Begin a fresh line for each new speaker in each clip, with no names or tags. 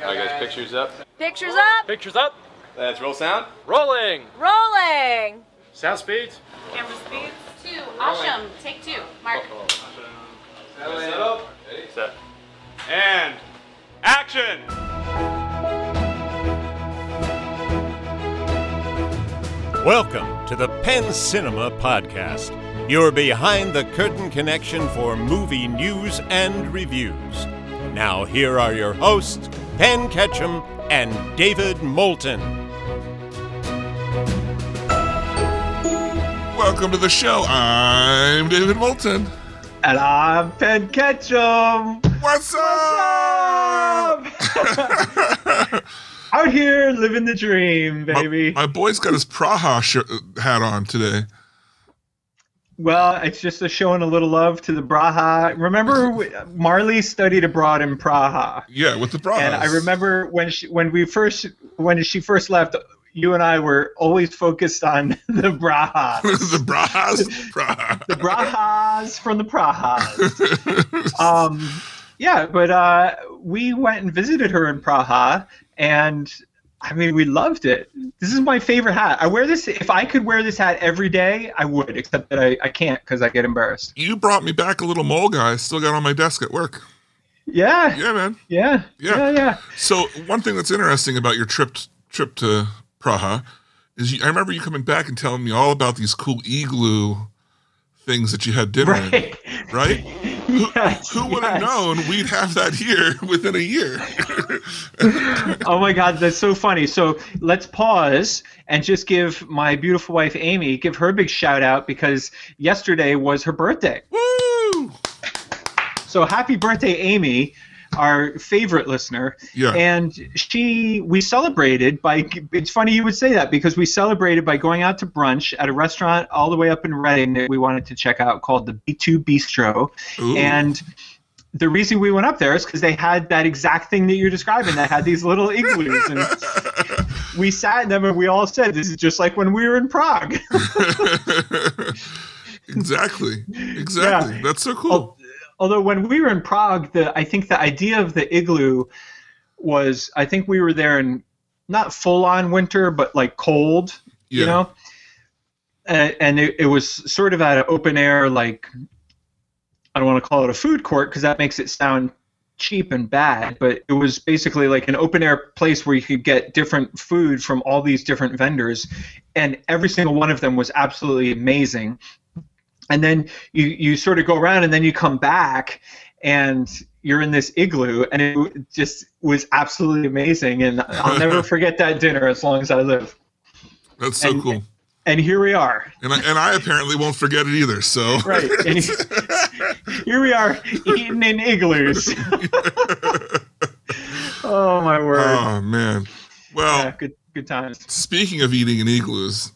Alright guys, pictures up.
Pictures up.
Pictures up.
Let's roll sound.
Rolling.
Rolling.
Sound speeds.
Camera speeds. 2. Asham. Take 2. Mark.
Settle. Ready?
Set. And action.
Welcome to the Penn Cinema Podcast, your behind-the-curtain connection for movie news and reviews. Now here are your hosts, Penn Ketchum and David Moulton.
Welcome to the show. I'm David Moulton.
And I'm Penn Ketchum.
What's up?
Out here living the dream, baby.
My boy's got his Praha hat on today.
Well, it's just showing a little love to the Praha. Remember, Marley studied abroad in Praha.
Yeah, with the Prahas.
And I remember when she first left, you and I were always focused on the Brahas.
The Brahas?
The Brahas from the Prahas. Yeah, but we went and visited her in Praha, and I mean, we loved it. This is my favorite hat. I wear this. If I could wear this hat every day, I would, except that I can't because I get embarrassed.
You brought me back a little mole guy I still got on my desk at work.
Yeah.
Yeah, man.
Yeah.
So one thing that's interesting about your trip to Praha is I remember you coming back and telling me all about these cool igloo things that you had dinner in, right?
Yes,
Who would have known we'd have that here within a year?
Oh my God, that's so funny. So let's pause and just give my beautiful wife, Amy, give her a big shout out because yesterday was her birthday.
Woo!
So happy birthday, Amy, our favorite listener.
Yeah.
And we celebrated by, it's funny you would say that because we celebrated by going out to brunch at a restaurant all the way up in Reading that we wanted to check out called the B2 Bistro.
Ooh.
And the reason we went up there is because they had that exact thing that you're describing. They had these little igloos. And we sat in them and we all said, this is just like when we were in Prague.
Exactly.
Yeah.
That's so cool.
Although when we were in Prague, I think the idea of the igloo was, I think we were there in not full-on winter, but like cold, you know? And it was sort of at an open air, like, I don't want to call it a food court because that makes it sound cheap and bad, but it was basically like an open air place where you could get different food from all these different vendors, and every single one of them was absolutely amazing. And then you sort of go around and then you come back and you're in this igloo and it just was absolutely amazing. And I'll never forget that dinner as long as I live.
That's so cool.
And here we are.
And I apparently won't forget it either. So
right. And here we are eating in igloos. Oh, my word.
Oh, man. Well,
yeah, good times.
Speaking of eating in igloos,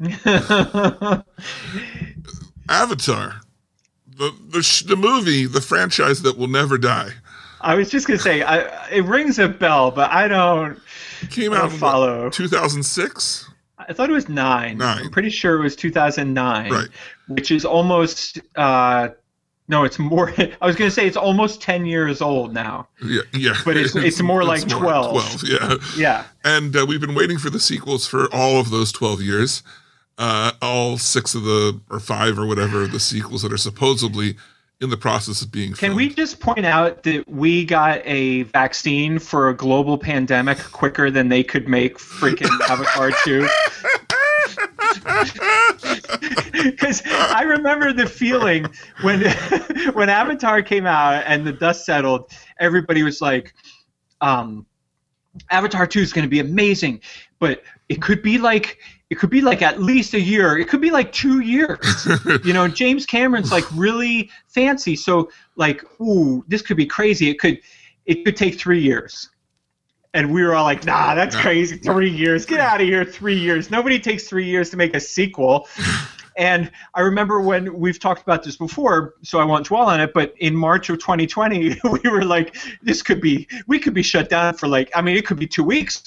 Avatar, the movie, the franchise that will never die.
I was just gonna say, it rings a bell, but I don't.
Came out
follow.
In 2006.
I thought it was 9. I'm pretty sure it was 2009.
Right.
Which is almost. No, it's more. I was gonna say it's almost 10 years old now.
Yeah.
But it's more like 12.
12, yeah.
Yeah.
And we've been waiting for the sequels for all of those 12 years. All 6 of or 5 or whatever the sequels that are supposedly in the process of being filmed.
Can we just point out that we got a vaccine for a global pandemic quicker than they could make freaking Avatar 2? Because I remember the feeling when Avatar came out and the dust settled, everybody was like, Avatar 2 is going to be amazing, but it could be like at least a year. It could be like 2 years. You know, James Cameron's like really fancy. So like, ooh, this could be crazy. It could take 3 years. And we were all like, nah, that's crazy. 3 years. Get out of here, 3 years. Nobody takes 3 years to make a sequel. And I remember when we've talked about this before, so I won't dwell on it, but in March of 2020, we were like, we could be shut down for it could be 2 weeks.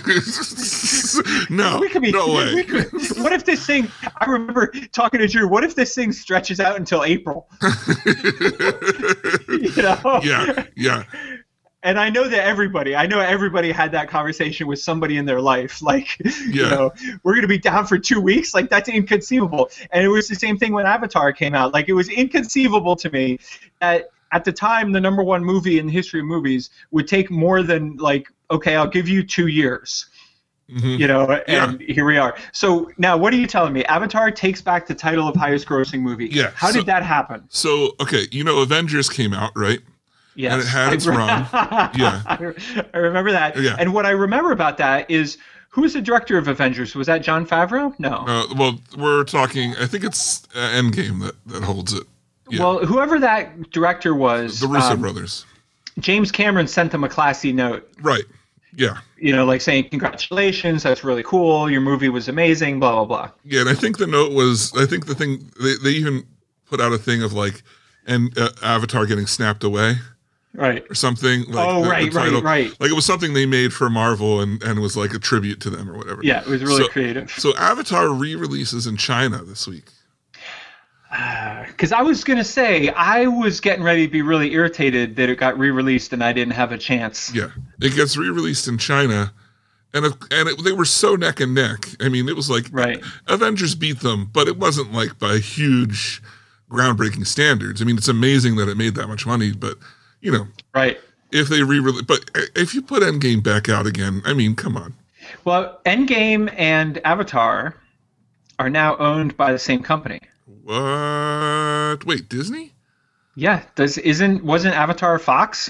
No way.
What if this thing, I remember talking to Drew, what if this thing stretches out until April? You know?
Yeah.
And I know everybody had that conversation with somebody in their life. Like, we're going to be down for 2 weeks. Like, that's inconceivable. And it was the same thing when Avatar came out. Like, it was inconceivable to me that at the time, the number one movie in the history of movies would take more than, like, okay, I'll give you 2 years. And here we are. So now what are you telling me? Avatar takes back the title of highest grossing movie.
Yeah.
How did that happen?
So, okay, Avengers came out, right?
Yes.
And it had its run. Yeah.
I remember that.
Yeah.
And what I remember about that is, who was the director of Avengers? Was that Jon Favreau? No.
Well, we're talking, I think it's Endgame that holds it. Yeah.
Well, whoever that director was.
The Russo brothers.
James Cameron sent them a classy note.
Right. Yeah.
Like saying, congratulations, that's really cool, your movie was amazing, blah, blah, blah.
Yeah, and I think the note was, the thing, they even put out a thing of like, Avatar getting snapped away.
Right.
Or something. Like
right.
Like it was something they made for Marvel and was like a tribute to them or whatever.
Yeah, it was really creative.
So Avatar re-releases in China this week.
Because I was going to say, I was getting ready to be really irritated that it got re-released and I didn't have a chance.
Yeah. It gets re-released in China, they were so neck and neck. I mean, it was like Avengers beat them, but it wasn't like by huge, groundbreaking standards. I mean, it's amazing that it made that much money, but,
Right.
If they re-release, but if you put Endgame back out again, I mean, come on. Well,
Endgame and Avatar are now owned by the same company.
What? Wait, Disney?
Yeah. Wasn't Avatar Fox?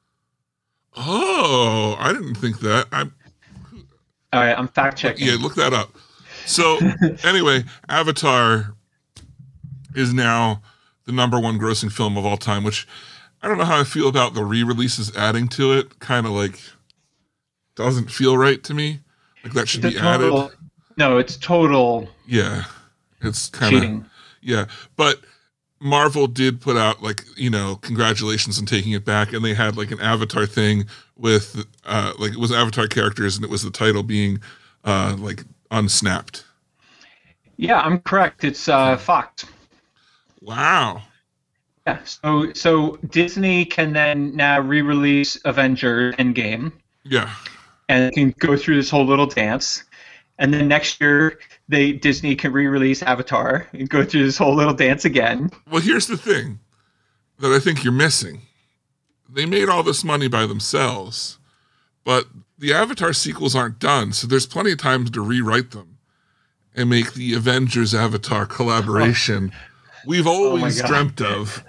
Oh, I didn't think that.
All right, I'm fact checking.
Yeah, look that up. So anyway, Avatar is now the number one grossing film of all time, which I don't know how I feel about the re-releases adding to it. Kind of like doesn't feel right to me. Like that should be added.
No, it's total.
Yeah, it's kind of. Yeah, but Marvel did put out like, congratulations on taking it back, and they had like an Avatar thing with it was Avatar characters, and it was the title being like unsnapped.
Yeah, I'm correct. It's Fox.
Wow.
Yeah. So Disney can then now re-release Avengers Endgame.
Yeah.
And it can go through this whole little dance. And then next year, Disney can re-release Avatar and go through this whole little dance again.
Well, here's the thing that I think you're missing. They made all this money by themselves, but the Avatar sequels aren't done, so there's plenty of time to rewrite them and make the Avengers Avatar collaboration we've always dreamt of.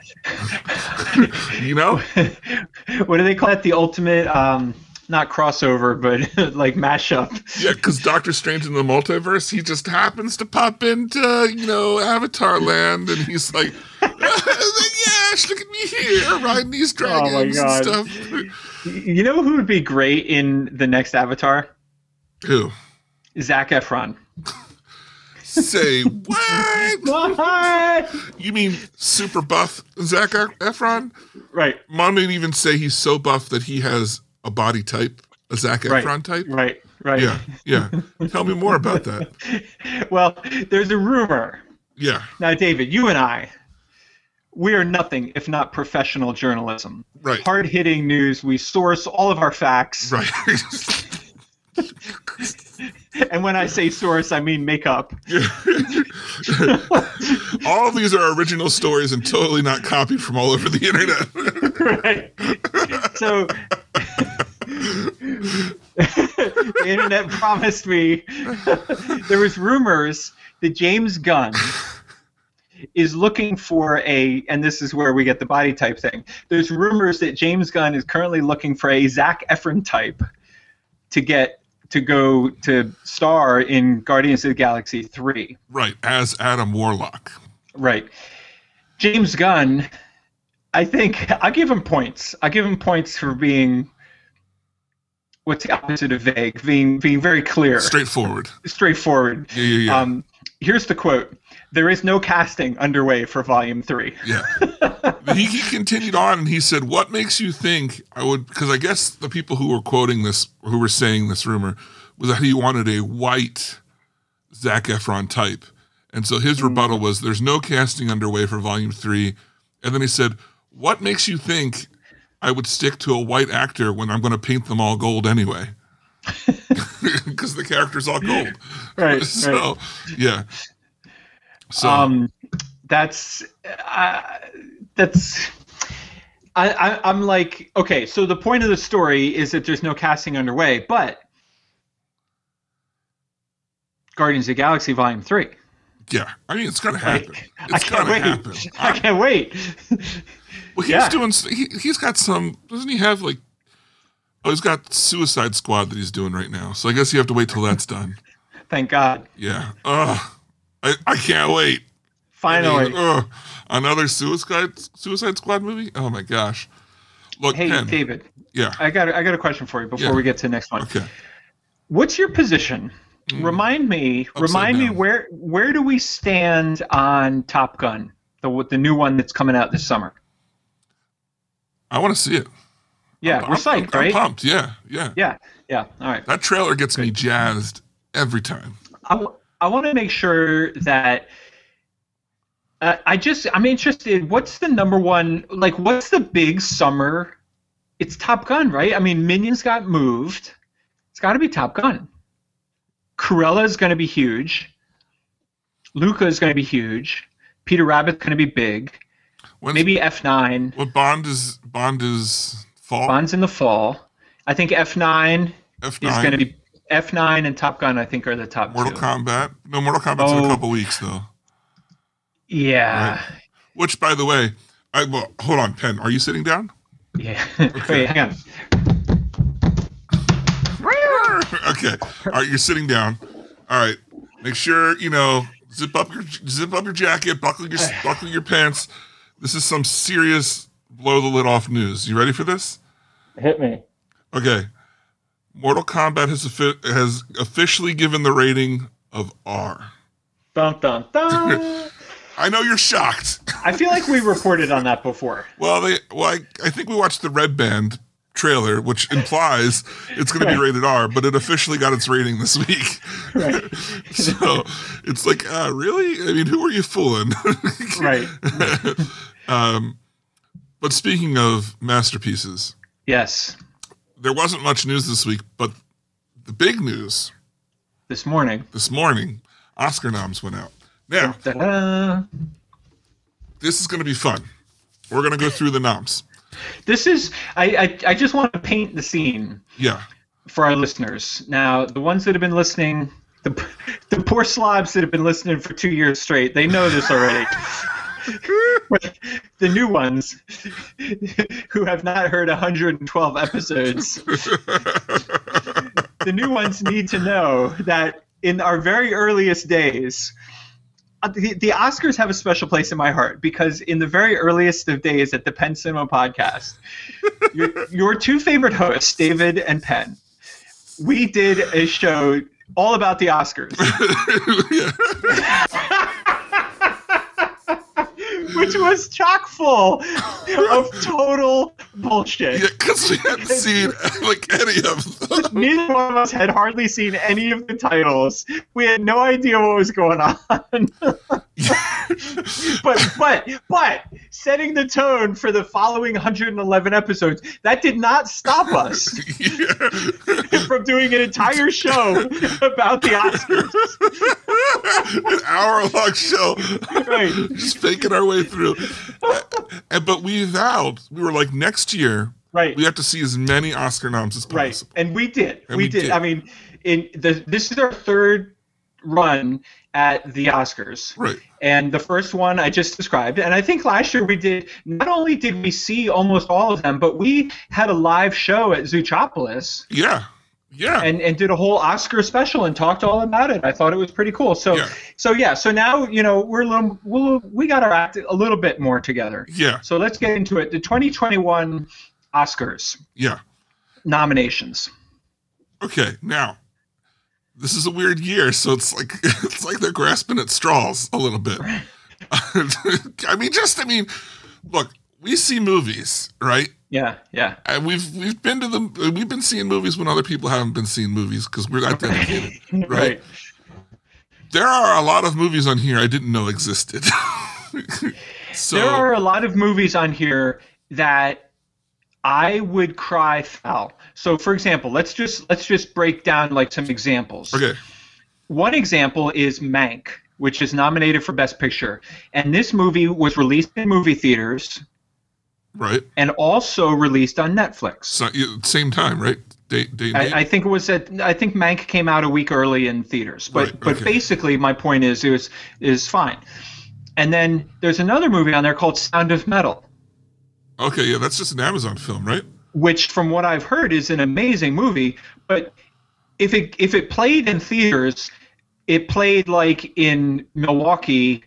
What do they call it? The ultimate... not crossover, but like mashup.
Yeah, because Doctor Strange in the Multiverse, he just happens to pop into, Avatar land, and he's like, yes, look at me here, riding these dragons and stuff.
You know who would be great in the next Avatar?
Who?
Zac Efron.
Say what?
What?
You mean super buff Zac Efron?
Right.
Mom didn't even say he's so buff that he has a body type, a Zac Efron type?
Right.
Yeah. Tell me more about that.
Well, there's a rumor.
Yeah.
Now, David, you and I, we are nothing if not professional journalism.
Right.
Hard-hitting news. We source all of our facts.
Right.
And when I say source, I mean make up.
All of these are original stories and totally not copied from all over the internet.
Right. So the internet promised me. There was rumors that James Gunn is looking for and this is where we get the body type thing. There's rumors that James Gunn is currently looking for a Zac Efron type to go to star in Guardians of the Galaxy 3.
Right, as Adam Warlock.
Right. James Gunn, I think, I'll give him points. I'll give him points for being, what's the opposite of vague? Being very clear.
Straightforward.
Yeah. Here's the quote. There is no casting underway for Volume 3.
Yeah. He continued on and he said, what makes you think I would, because I guess the people who were quoting this, who were saying this rumor, was that he wanted a white Zac Efron type. And so his rebuttal was, there's no casting underway for Volume 3. And then he said, what makes you think I would stick to a white actor when I'm going to paint them all gold anyway. Because the character's all gold.
Right.
So, yeah. So,
I'm like, okay, so the point of the story is that there's no casting underway, but Guardians of the Galaxy Volume 3.
yeah. I mean, it's going to happen.
I
It's
can't
going to
wait.
happen.
I can't wait.
Well,
Yeah.
he's got some, doesn't he have like, he's got Suicide Squad that he's doing right now. So I guess you have to wait till that's done.
Thank God.
Yeah. I can't wait.
Finally.
I mean, another Suicide Squad movie? Oh my gosh. Look,
Hey,
Ken.
David,
Yeah.
I got a question for you before
Yeah.
we get to the next one.
Okay.
What's your position? Remind me
down.
where do we stand on Top Gun, the new one that's coming out this summer?
I want to see it.
Yeah, we're psyched, right?
I'm pumped. Yeah.
Yeah. All right.
That trailer gets me jazzed every time.
I want to make sure that I'm interested. What's the number one? Like, what's the big summer? It's Top Gun, right? I mean, Minions got moved. It's got to be Top Gun. Cruella is going to be huge. Luca is going to be huge. Peter Rabbit's going to be big. Maybe F9.
What Bond is fall?
Bond's in the fall. I think F9 is going to
F9.
be F9 and Top Gun. I think are the top
Mortal
two.
Kombat. No, Mortal Kombat's in a
Oh.
couple weeks though.
Yeah.
Right. Which, by the way, hold on, Penn. Are you sitting down?
Yeah. Wait, hang on.
Okay. All right, you're sitting down. All right. Make sure zip up your jacket, buckle your pants. This is some serious blow the lid off news. You ready for this?
Hit me.
Okay. Mortal Kombat has officially given the rating of R.
Dun dun dun.
I know you're shocked.
I feel like we reported on that before.
Well, I think we watched the Red Band trailer, which implies it's going to be rated R, but it officially got its rating this week.
Right.
So it's like, really? I mean, who are you fooling?
Right.
But speaking of masterpieces,
Yes.
there wasn't much news this week, but the big news
This morning.
this morning, Oscar noms went out. Now,
Ta-da.
this is going to be fun. We're going to go through the noms.
This is I just want to paint the scene
Yeah.
for our listeners. Now, the ones that have been listening, the poor slobs that have been listening for 2 years straight, they know this already. But the new ones who have not heard 112 episodes, the new ones need to know that in our very earliest days, the Oscars have a special place in my heart because in the very earliest of days at the Penn Cinema podcast, your two favorite hosts, David and Penn, we did a show all about the Oscars. Which was chock full of total bullshit.
Yeah, because we hadn't seen like any of them.
Neither one of us had hardly seen any of the titles. We had no idea what was going on. but setting the tone for the following 111 episodes, that did not stop us from doing an entire show about the Oscars.
An hour-long show.
Right.
Just faking our way through. But we vowed, we were like, next year,
Right.
we have to see as many Oscar noms as
Right,
possible.
and we did.
And
we
we
did.
did.
I mean, this is our third run at the Oscars.
Right.
And the first one I just described. And I think last year we did, not only did we see almost all of them, but we had a live show at Zootropolis
Yeah. Yeah.
and did a whole Oscar special and talked all about it. I thought it was pretty cool. So
Yeah.
so now, we got our act a little bit more together.
Yeah.
So let's get into it. The 2021 Oscars
Yeah.
nominations.
Okay. Now, this is a weird year, so it's like they're grasping at straws a little bit. I mean, look, we see movies, right?
Yeah, yeah.
And we've been to them. We've been seeing movies when other people haven't been seeing movies because we're that dedicated, right?
Right.
There are a lot of movies on here I didn't know existed. So
There are a lot of movies on here that I would cry foul. So, for example, let's just break down like some examples.
Okay.
One example is Mank, which is nominated for Best Picture, and this movie was released in movie theaters,
Right.
and also released on Netflix.
So, same time, right? Date and date?
I think it was I think Mank came out a week early in theaters, but
Right,
but
okay.
basically my point is it is fine. And then there's another movie on there called Sound of Metal,
Okay, yeah, that's just an Amazon film, right?
which from what I've heard is an amazing movie. But if it played in theaters, it played like in Milwaukee,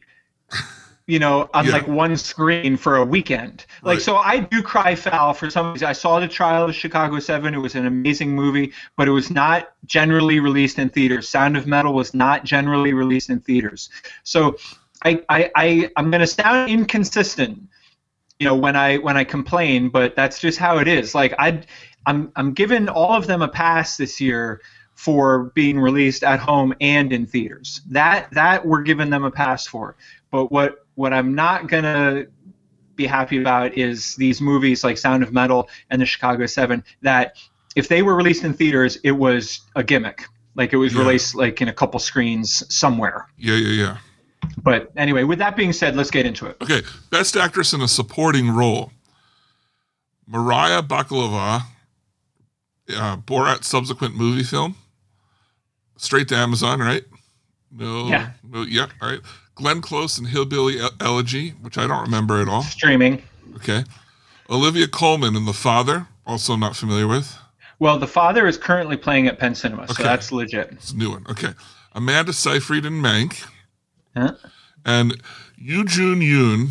on
Yeah.
like one screen for a weekend. Like,
Right.
so I do cry foul for some reason. I saw The Trial of Chicago 7. It was an amazing movie, but it was not generally released in theaters. Sound of Metal was not generally released in theaters. So I'm going to sound inconsistent, when I complain, but that's just how it is. Like I'm giving all of them a pass this year for being released at home and in theaters. That we're giving them a pass for. But what I'm not gonna be happy about is these movies like Sound of Metal and The Chicago 7 that if they were released in theaters, it was a gimmick. Like it was
Yeah.
released like in a couple screens somewhere.
Yeah.
But anyway, with that being said, let's get into it.
Okay, Best Actress in a Supporting Role. Mariah Bakalova, Borat's subsequent movie film. Straight to Amazon, right? No.
Yeah.
No, yeah, all right. Glenn Close and Hillbilly Elegy, which I don't remember at all.
Streaming.
Okay. Olivia Colman in The Father, also not familiar with.
Well, The Father is currently playing at Penn Cinema, so
Okay.
that's legit.
It's a new one. Okay. Amanda Seyfried in Mank.
Huh?
And Yoo Jun Yoon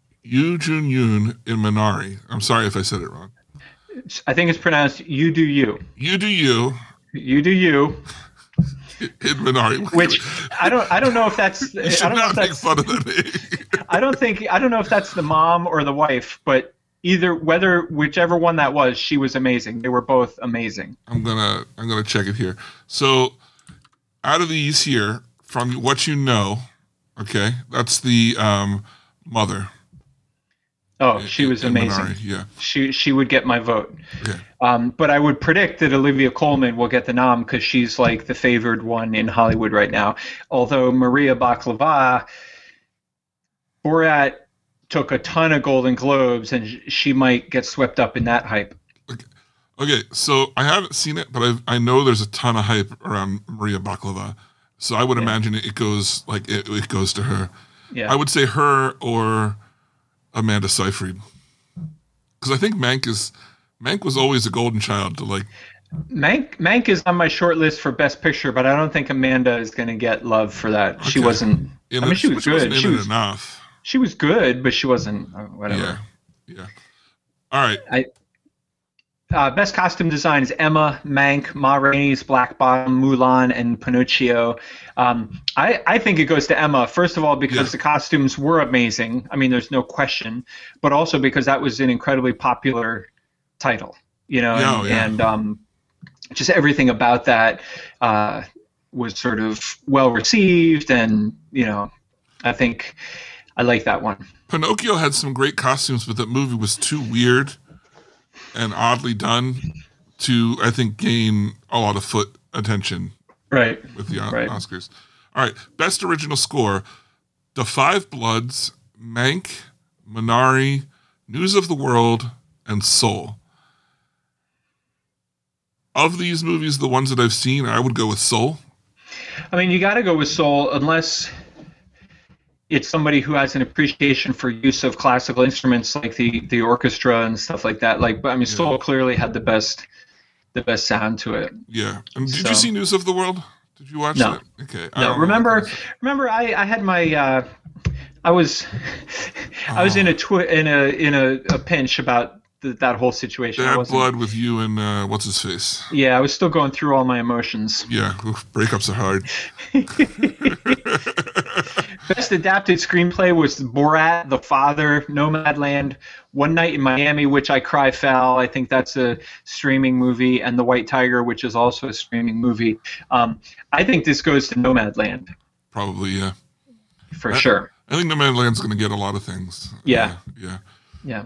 in Minari. I'm sorry if I said it wrong.
I think it's pronounced "you do you."
You do you
You do you.
in Minari.
Which I don't know if that's.
You
I
should
don't know
not
if
make
that's.
fun of that name.
I don't know if that's the mom or the wife, but whichever one that was, she was amazing. They were both amazing.
I'm gonna check it here. So, out of these here, from what you know, okay, that's the mother.
Oh, she was
in
amazing.
Minari, yeah.
She would get my vote.
Okay.
But I would predict that Olivia Colman will get the nom because she's like the favored one in Hollywood right now. Although Maria Bakalova, Borat took a ton of Golden Globes, and she might get swept up in that hype.
Okay, so I haven't seen it, but I know there's a ton of hype around Maria Bakalova. So I would imagine it goes like it goes to her.
Yeah.
I would say her or Amanda Seyfried, because I think Mank was always a golden child to like.
Mank is on my short list for Best Picture, but I don't think Amanda is going to get love for that. She
Okay.
wasn't. I mean, she was good.
Wasn't in it enough.
She was good, but she wasn't. Whatever.
Yeah. All right.
Best costume design is Emma, Mank, Ma Rainey's Black Bottom, Mulan, and Pinocchio. I think it goes to Emma, first of all, because the costumes were amazing. I mean, there's no question, but also because that was an incredibly popular title, and just everything about that was sort of well received, and I think I like that one.
Pinocchio had some great costumes, but that movie was too weird and oddly done to, I think, gain a lot of foot attention
Right.
with the
Right.
Oscars. All right, Best Original Score, The Five Bloods, Mank, Minari, News of the World, and Soul. Of these movies, the ones that I've seen, I would go with Soul.
I mean, you got to go with Soul unless it's somebody who has an appreciation for use of classical instruments like the orchestra and stuff like that. Like, but I mean, Soul clearly had the best sound to it.
Yeah. And did
So-
you see News of the World? Did you watch
No.
that? Okay.
No, remember, I had my I was in a pinch about that whole situation. I
Bad
wasn't-
Blood with you and what's his face?
Yeah, I was still going through all my emotions.
Yeah, oof, breakups are hard.
Best adapted screenplay was Borat, The Father, Nomadland, One Night in Miami, which I cry foul. I think that's a streaming movie, and The White Tiger, which is also a streaming movie. I think this goes to Nomadland
Probably, yeah.
for sure.
I think Nomadland's going to get a lot of things.
Yeah.
Yeah.
Yeah.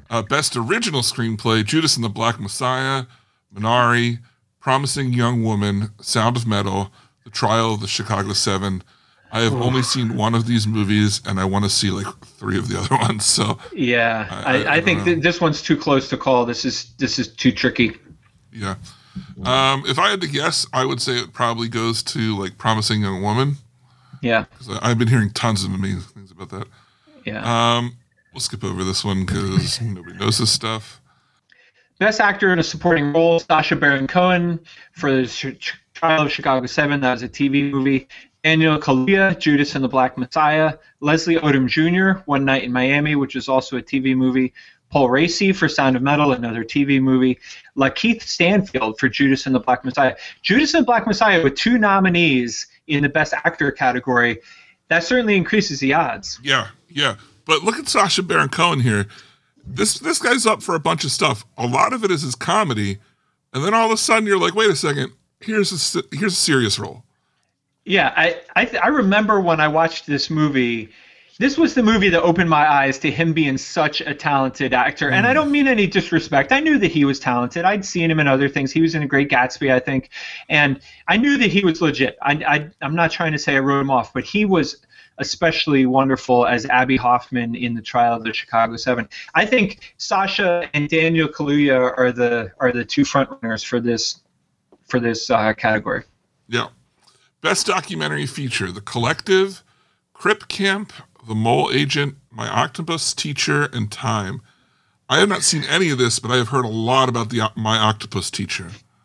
Best Original Screenplay, Judas and the Black Messiah, Minari, Promising Young Woman, Sound of Metal, The Trial of the Chicago 7. I have only seen one of these movies, and I want to see like 3 of the other ones. So
yeah, I think this one's too close to call. This is too tricky.
Yeah. If I had to guess, I would say it probably goes to like Promising Young Woman.
Yeah.
Because I've been hearing tons of amazing things about that.
Yeah.
We'll skip over this one because nobody knows this stuff.
Best Actor in a Supporting Role, Sacha Baron Cohen for the Trial of Chicago 7. That was a TV movie. Daniel Kaluuya, Judas and the Black Messiah. Leslie Odom Jr., One Night in Miami, which is also a TV movie. Paul Raci for Sound of Metal, another TV movie. Lakeith Stanfield for Judas and the Black Messiah. Judas and the Black Messiah with 2 nominees in the Best Actor category. That certainly increases the odds.
Yeah. But look at Sacha Baron Cohen here. This guy's up for a bunch of stuff. A lot of it is his comedy, and then all of a sudden you're like, wait a second, here's a serious role.
Yeah, I remember when I watched this movie. This was the movie that opened my eyes to him being such a talented actor. And I don't mean any disrespect. I knew that he was talented. I'd seen him in other things. He was in A Great Gatsby, I think. And I knew that he was legit. I'm not trying to say I wrote him off, but he was especially wonderful as Abby Hoffman in The Trial of the Chicago 7. I think Sacha and Daniel Kaluuya are the 2 frontrunners for this category.
Yeah. Best Documentary Feature, The Collective, Crip Camp, The Mole Agent, My Octopus Teacher, and Time. I have not seen any of this, but I have heard a lot about My Octopus Teacher.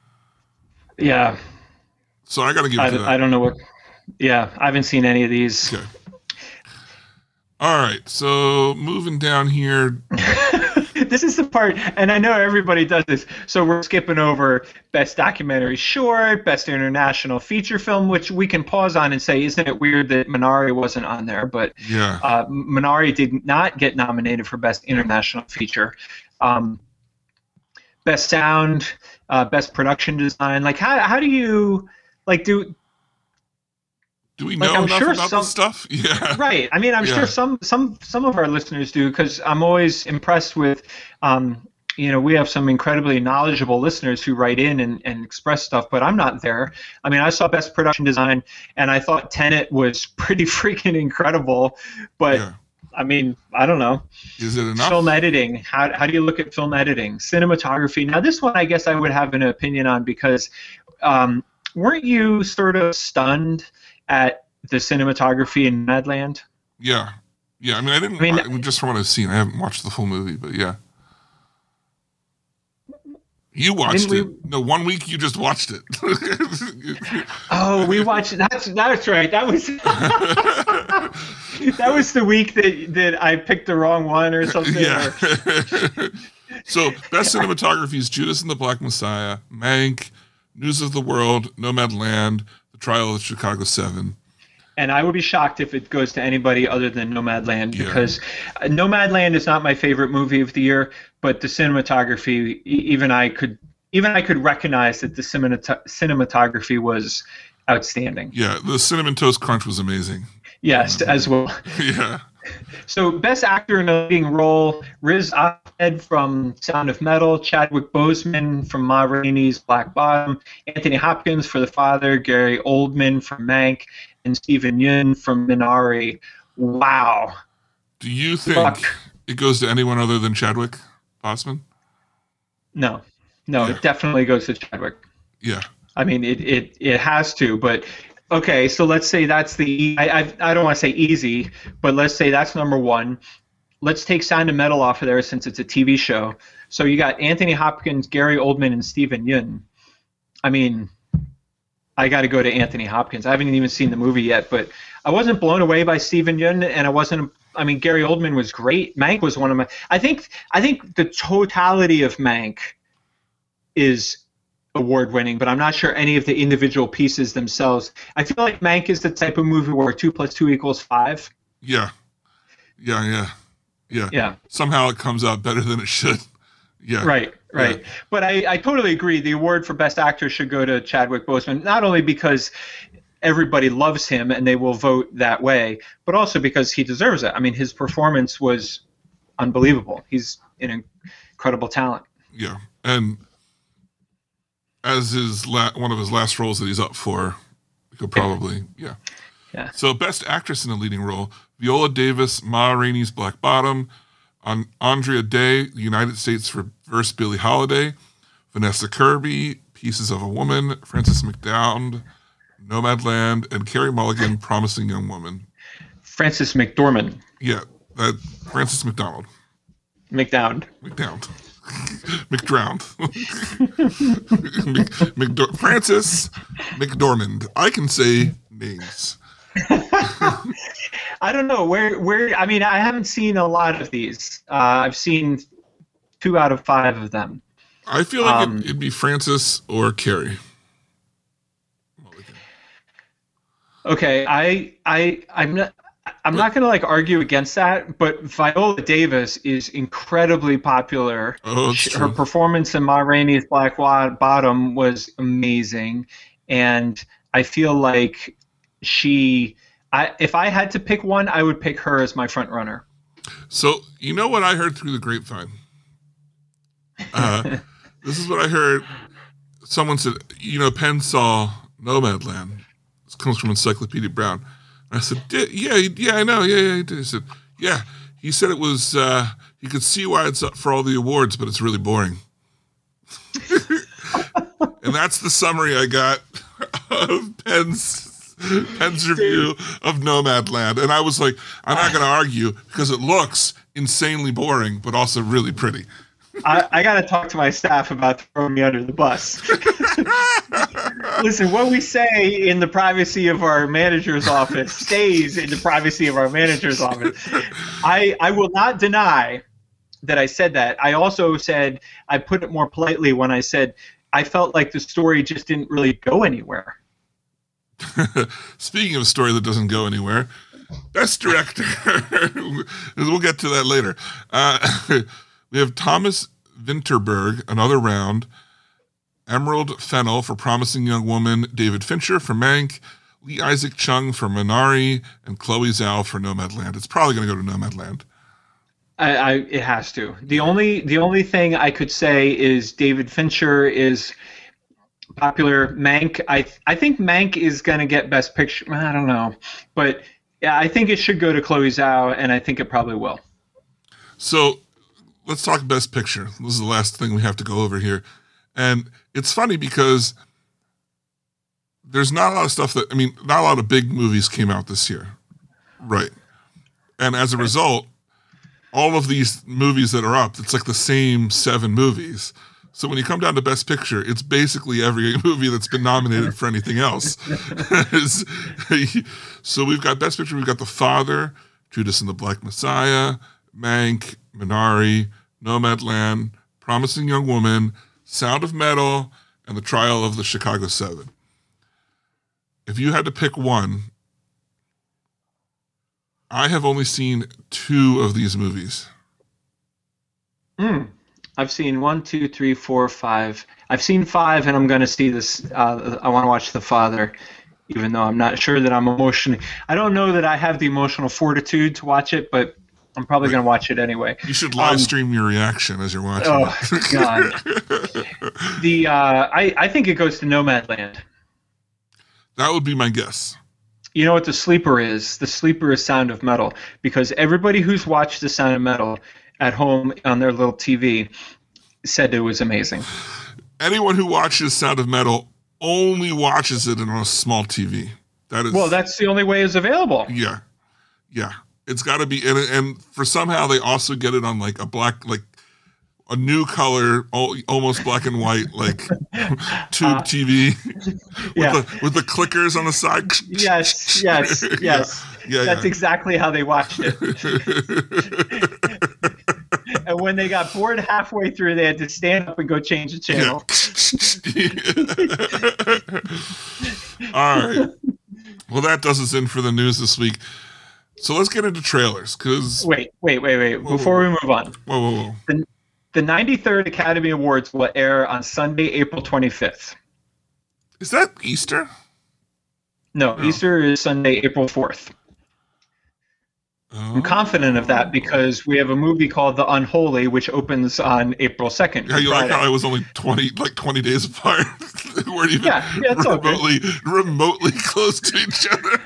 Yeah.
So I got to give it to that.
I don't know what. Yeah, I haven't seen any of these.
Okay. All right, so moving down here.
This is the part, and I know everybody does this, so we're skipping over Best Documentary Short, Best International Feature Film, which we can pause on and say, isn't it weird that Minari wasn't on there? But
yeah.
Minari did not get nominated for Best International Feature. Best Sound, Best Production Design. Like, how do you, like, do
we know enough about this stuff? Yeah.
Right. I mean, I'm sure some of our listeners do, because I'm always impressed with, we have some incredibly knowledgeable listeners who write in and express stuff, but I'm not there. I mean, I saw Best Production Design, and I thought Tenet was pretty freaking incredible, but I mean, I don't know.
Is it enough?
Film editing. How do you look at film editing? Cinematography. Now, this one I guess I would have an opinion on, because weren't you sort of stunned at the cinematography in Nomadland?
Yeah. I mean, just from what I've seen, I haven't watched the full movie, but yeah. You watched it. No, 1 week you just watched it.
Oh, we watched. That's right. That was that was the week that I picked the wrong one or something.
Yeah. So, best cinematography is Judas and the Black Messiah, Mank, News of the World, Nomadland, The Trial of the Chicago 7.
And I would be shocked if it goes to anybody other than Nomadland, because Nomadland is not my favorite movie of the year, but the cinematography, even I could recognize that the cinematography was outstanding.
Yeah, the Cinnamon Toast Crunch was amazing.
Yes, as well.
Yeah.
So, Best Actor in a Leading Role, Riz Ahmed from Sound of Metal, Chadwick Boseman from Ma Rainey's Black Bottom, Anthony Hopkins for The Father, Gary Oldman from Mank, and Steven Yeun from Minari. Wow.
Do you think it goes to anyone other than Chadwick Boseman? No,
it definitely goes to Chadwick.
Yeah.
I mean, it has to, but... Okay, so let's say that's I don't want to say easy, but let's say that's number one. Let's take Sound of Metal off of there since it's a TV show. So you got Anthony Hopkins, Gary Oldman, and Steven Yeun. I mean, I got to go to Anthony Hopkins. I haven't even seen the movie yet, but I wasn't blown away by Steven Yeun, and Gary Oldman was great. Mank was one of my... I think the totality of Mank is award-winning, but I'm not sure any of the individual pieces themselves. I feel like Mank is the type of movie where 2 + 2 = 5.
Yeah. Somehow it comes out better than it should. Yeah.
Right. Yeah. But I totally agree. The award for Best Actor should go to Chadwick Boseman, not only because everybody loves him and they will vote that way, but also because he deserves it. I mean, his performance was unbelievable. He's an incredible talent.
Yeah, and as one of his last roles that he's up for, we could probably yeah. So best actress in a leading role: Viola Davis, Ma Rainey's Black Bottom, Andrea Day, The United States vs. Billie Holiday, Vanessa Kirby, Pieces of a Woman, Frances McDormand, Nomadland, and Carey Mulligan, Promising Young Woman.
Frances McDormand.
Yeah, Frances McDonald.
McDowd.
McDrowned. Frances McDormand. I can say names.
I don't know where. I mean, I haven't seen a lot of these. I've seen 2 out of 5 of them.
I feel like it'd be Frances or Carey.
Okay, I'm not going to like argue against that, but Viola Davis is incredibly popular.
Oh, that's true.
Her performance in Ma Rainey's Black Bottom was amazing, and I feel like if I had to pick one, I would pick her as my front runner.
So you know what I heard through the grapevine? This is what I heard. Someone said, Penn saw Nomadland. This comes from Encyclopedia Brown. I said, yeah, I know. Yeah, he did. He said, yeah. He said it was, you could see why it's up for all the awards, but it's really boring. And that's the summary I got of Penn's review of Nomadland. And I was like, I'm not going to argue because it looks insanely boring, but also really pretty.
I got to talk to my staff about throwing me under the bus. Listen, what we say in the privacy of our manager's office stays in the privacy of our manager's office. I will not deny that I said that. I also said, I put it more politely when I said, I felt like the story just didn't really go anywhere.
Speaking of a story that doesn't go anywhere, best director. We'll get to that later. We have Thomas Vinterberg, Another Round, Emerald Fennell for Promising Young Woman, David Fincher for Mank, Lee Isaac Chung for Minari, and Chloe Zhao for Nomadland. It's probably going to go to Nomadland.
It has to. The only thing I could say is David Fincher is popular. Mank, I think Mank is going to get Best Picture. I don't know, but yeah, I think it should go to Chloe Zhao, and I think it probably will.
So let's talk Best Picture. This is the last thing we have to go over here. And it's funny because there's not a lot of stuff not a lot of big movies came out this year. Right. And as a result, all of these movies that are up, it's like the same 7 movies. So when you come down to Best Picture, it's basically every movie that's been nominated for anything else. So we've got Best Picture, we've got The Father, Judas and the Black Messiah, Mank, Minari, Nomadland, Promising Young Woman, Sound of Metal, and The Trial of the Chicago 7. If you had to pick one, I have only seen 2 of these movies.
I've seen 1, 2, 3, 4, 5. I've seen 5, and I'm going to see this. I want to watch The Father, even though I'm not sure that I'm emotionally. I don't know that I have the emotional fortitude to watch it, but I'm probably going to watch it anyway.
You should live stream your reaction as you're watching.
Oh, God. I think it goes to Nomadland.
That would be my guess.
You know what the sleeper is? The sleeper is Sound of Metal, because everybody who's watched The Sound of Metal at home on their little TV said it was amazing.
Anyone who watches Sound of Metal only watches it on a small TV. Well, that's the only way it's available. Yeah. It's got to be, and for somehow they also get it on like a new color, almost black and white, like tube TV with the clickers on the side.
Yes. That's exactly how they watched it. And when they got bored halfway through, they had to stand up and go change the channel.
Yeah. All right. Well, that does us in for the news this week. So let's get into trailers, because...
Wait. Before we move on.
Whoa.
The 93rd Academy Awards will air on Sunday, April 25th.
Is that Easter?
No, Easter is Sunday, April 4th. I'm confident of that because we have a movie called The Unholy, which opens on April 2nd.
Yeah, you like
Friday.
how I was only 20 days apart. We weren't even
it's all good.
remotely close to each other.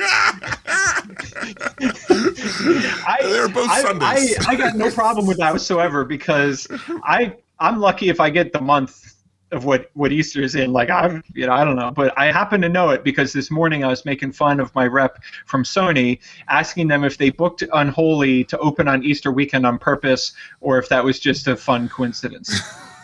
They were both Sundays.
I got no problem with that whatsoever because I'm lucky if I get the month of what Easter is in. Like I don't know, but I happen to know it because this morning I was making fun of my rep from Sony, asking them if they booked Unholy to open on Easter weekend on purpose or if that was just a fun coincidence.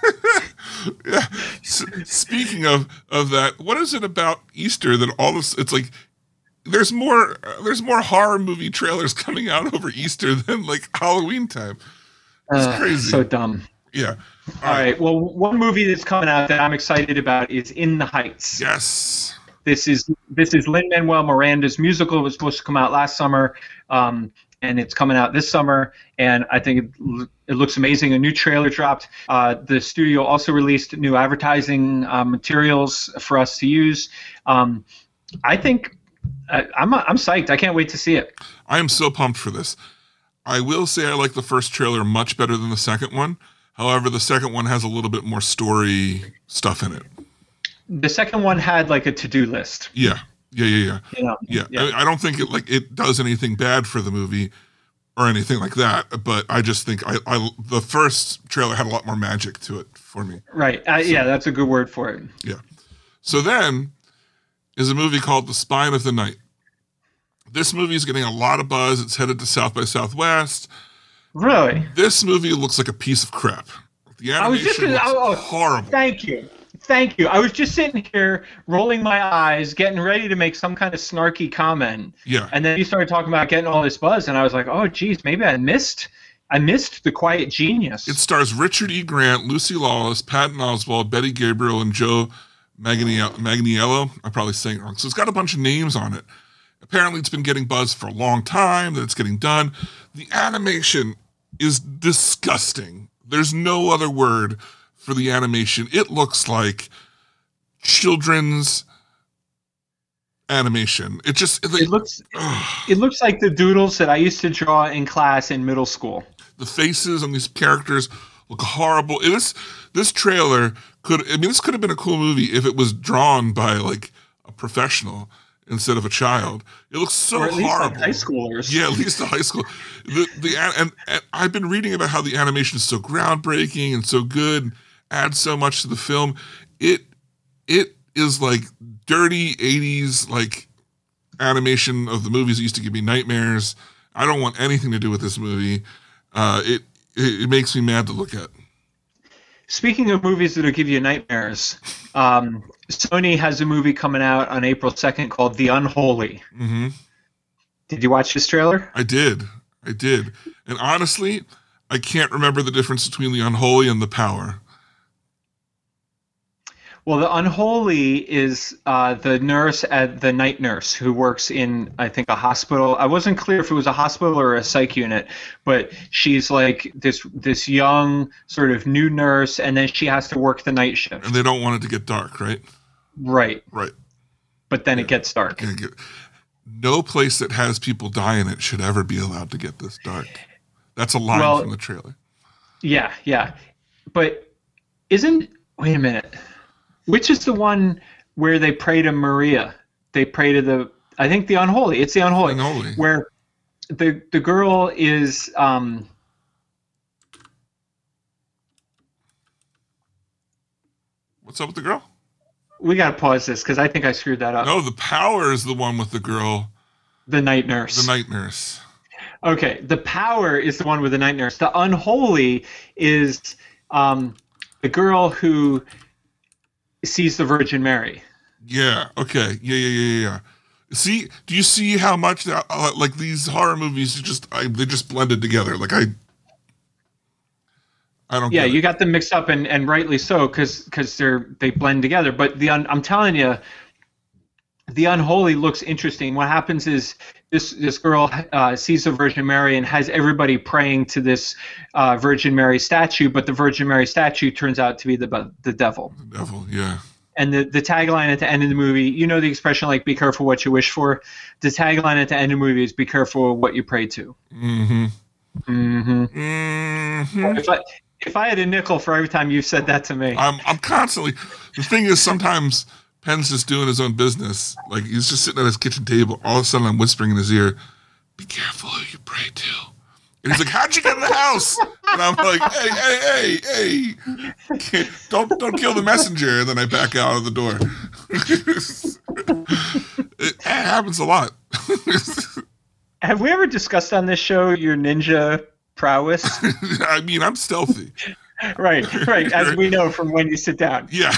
Yeah. Speaking of that, what is it about Easter that all this? It's like there's more horror movie trailers coming out over Easter than like Halloween time. It's crazy.
So dumb.
Yeah.
All right. Well, one movie that's coming out that I'm excited about is In the Heights.
Yes.
This is Lin-Manuel Miranda's musical. It was supposed to come out last summer, and it's coming out this summer. And I think it looks amazing. A new trailer dropped. The studio also released new advertising materials for us to use. I think I'm psyched. I can't wait to see it.
I am so pumped for this. I will say I like the first trailer much better than the second one. However, the second one has a little bit more story stuff in it.
The second one had like a to-do list.
Yeah.
You know?
Yeah.
Yeah.
I don't think it does anything bad for the movie or anything like that. But I just think the first trailer had a lot more magic to it for me.
Right. Yeah, that's a good word for it.
Yeah. So then is a movie called The Spine of the Night. This movie is getting a lot of buzz. It's headed to South by Southwest.
Really?
This movie looks like a piece of crap. The animation looks horrible.
Thank you. I was just sitting here rolling my eyes, getting ready to make some kind of snarky comment.
Yeah.
And then you started talking about getting all this buzz, and I was like, oh, geez, maybe I missed The Quiet Genius.
It stars Richard E. Grant, Lucy Lawless, Patton Oswalt, Betty Gabriel, and Joe Manganiello. I'm probably saying it wrong. So it's got a bunch of names on it. Apparently, it's been getting buzz for a long time that it's getting done. The animation is disgusting. There's no other word for the animation. It looks like children's animation. It looks like the doodles that I used to draw in class in middle school. The faces on these characters look horrible. This trailer this could have been a cool movie if it was drawn by like a professional instead of a child. It looks so
or at least
horrible.
Like high schoolers.
Yeah, at least the high school. And I've been reading about how the animation is so groundbreaking and so good, adds so much to the film. It is like dirty 80s like animation of the movies that used to give me nightmares. I don't want anything to do with this movie. It makes me mad to look at.
Speaking of movies that'll give you nightmares, Sony has a movie coming out on April 2nd called The Unholy.
Mm-hmm.
Did you watch this trailer?
I did. And honestly, I can't remember the difference between The Unholy and The Power.
Well, The Unholy is the night nurse who works in, I think, a hospital. I wasn't clear if it was a hospital or a psych unit, but she's like this young sort of new nurse, and then she has to work the night shift.
And they don't want it to get dark, right?
Right. But then it gets dark.
No place that has people die in it should ever be allowed to get this dark. That's a line from the trailer.
Yeah. But wait a minute. Which is the one where they pray to Maria? They pray to I think The Unholy. It's The Unholy. Where the girl is
What's up with the girl?
We got to pause this because I think I screwed that up.
No, The Power is the one with the girl.
The night nurse. Okay, The Power is the one with the night nurse. The Unholy is the girl who sees the Virgin Mary.
Yeah. Okay. Yeah. See, do you see how much like these horror movies they just blended together? Like I don't.
Yeah, you got them mixed up, and rightly so, because they blend together. But I'm telling you, The Unholy looks interesting. What happens is this girl sees the Virgin Mary and has everybody praying to this Virgin Mary statue, but the Virgin Mary statue turns out to be the devil.
The devil, yeah.
And the tagline at the end of the movie, you know the expression like "be careful what you wish for." The tagline at the end of the movie is "be careful what you pray to."
Mm-hmm.
Mm-hmm.
Mm-hmm.
If I had a nickel for every time you said that to me,
I'm constantly. The thing is, sometimes Penn's just doing his own business. Like he's just sitting at his kitchen table. All of a sudden, I'm whispering in his ear, "Be careful who you pray to." And he's like, "How'd you get in the house?" And I'm like, "Hey, don't kill the messenger." And then I back out of the door. It happens a lot.
have we ever discussed on this show your ninja prowess?
I mean, I'm stealthy.
Right, as we know from when you sit down.
Yeah.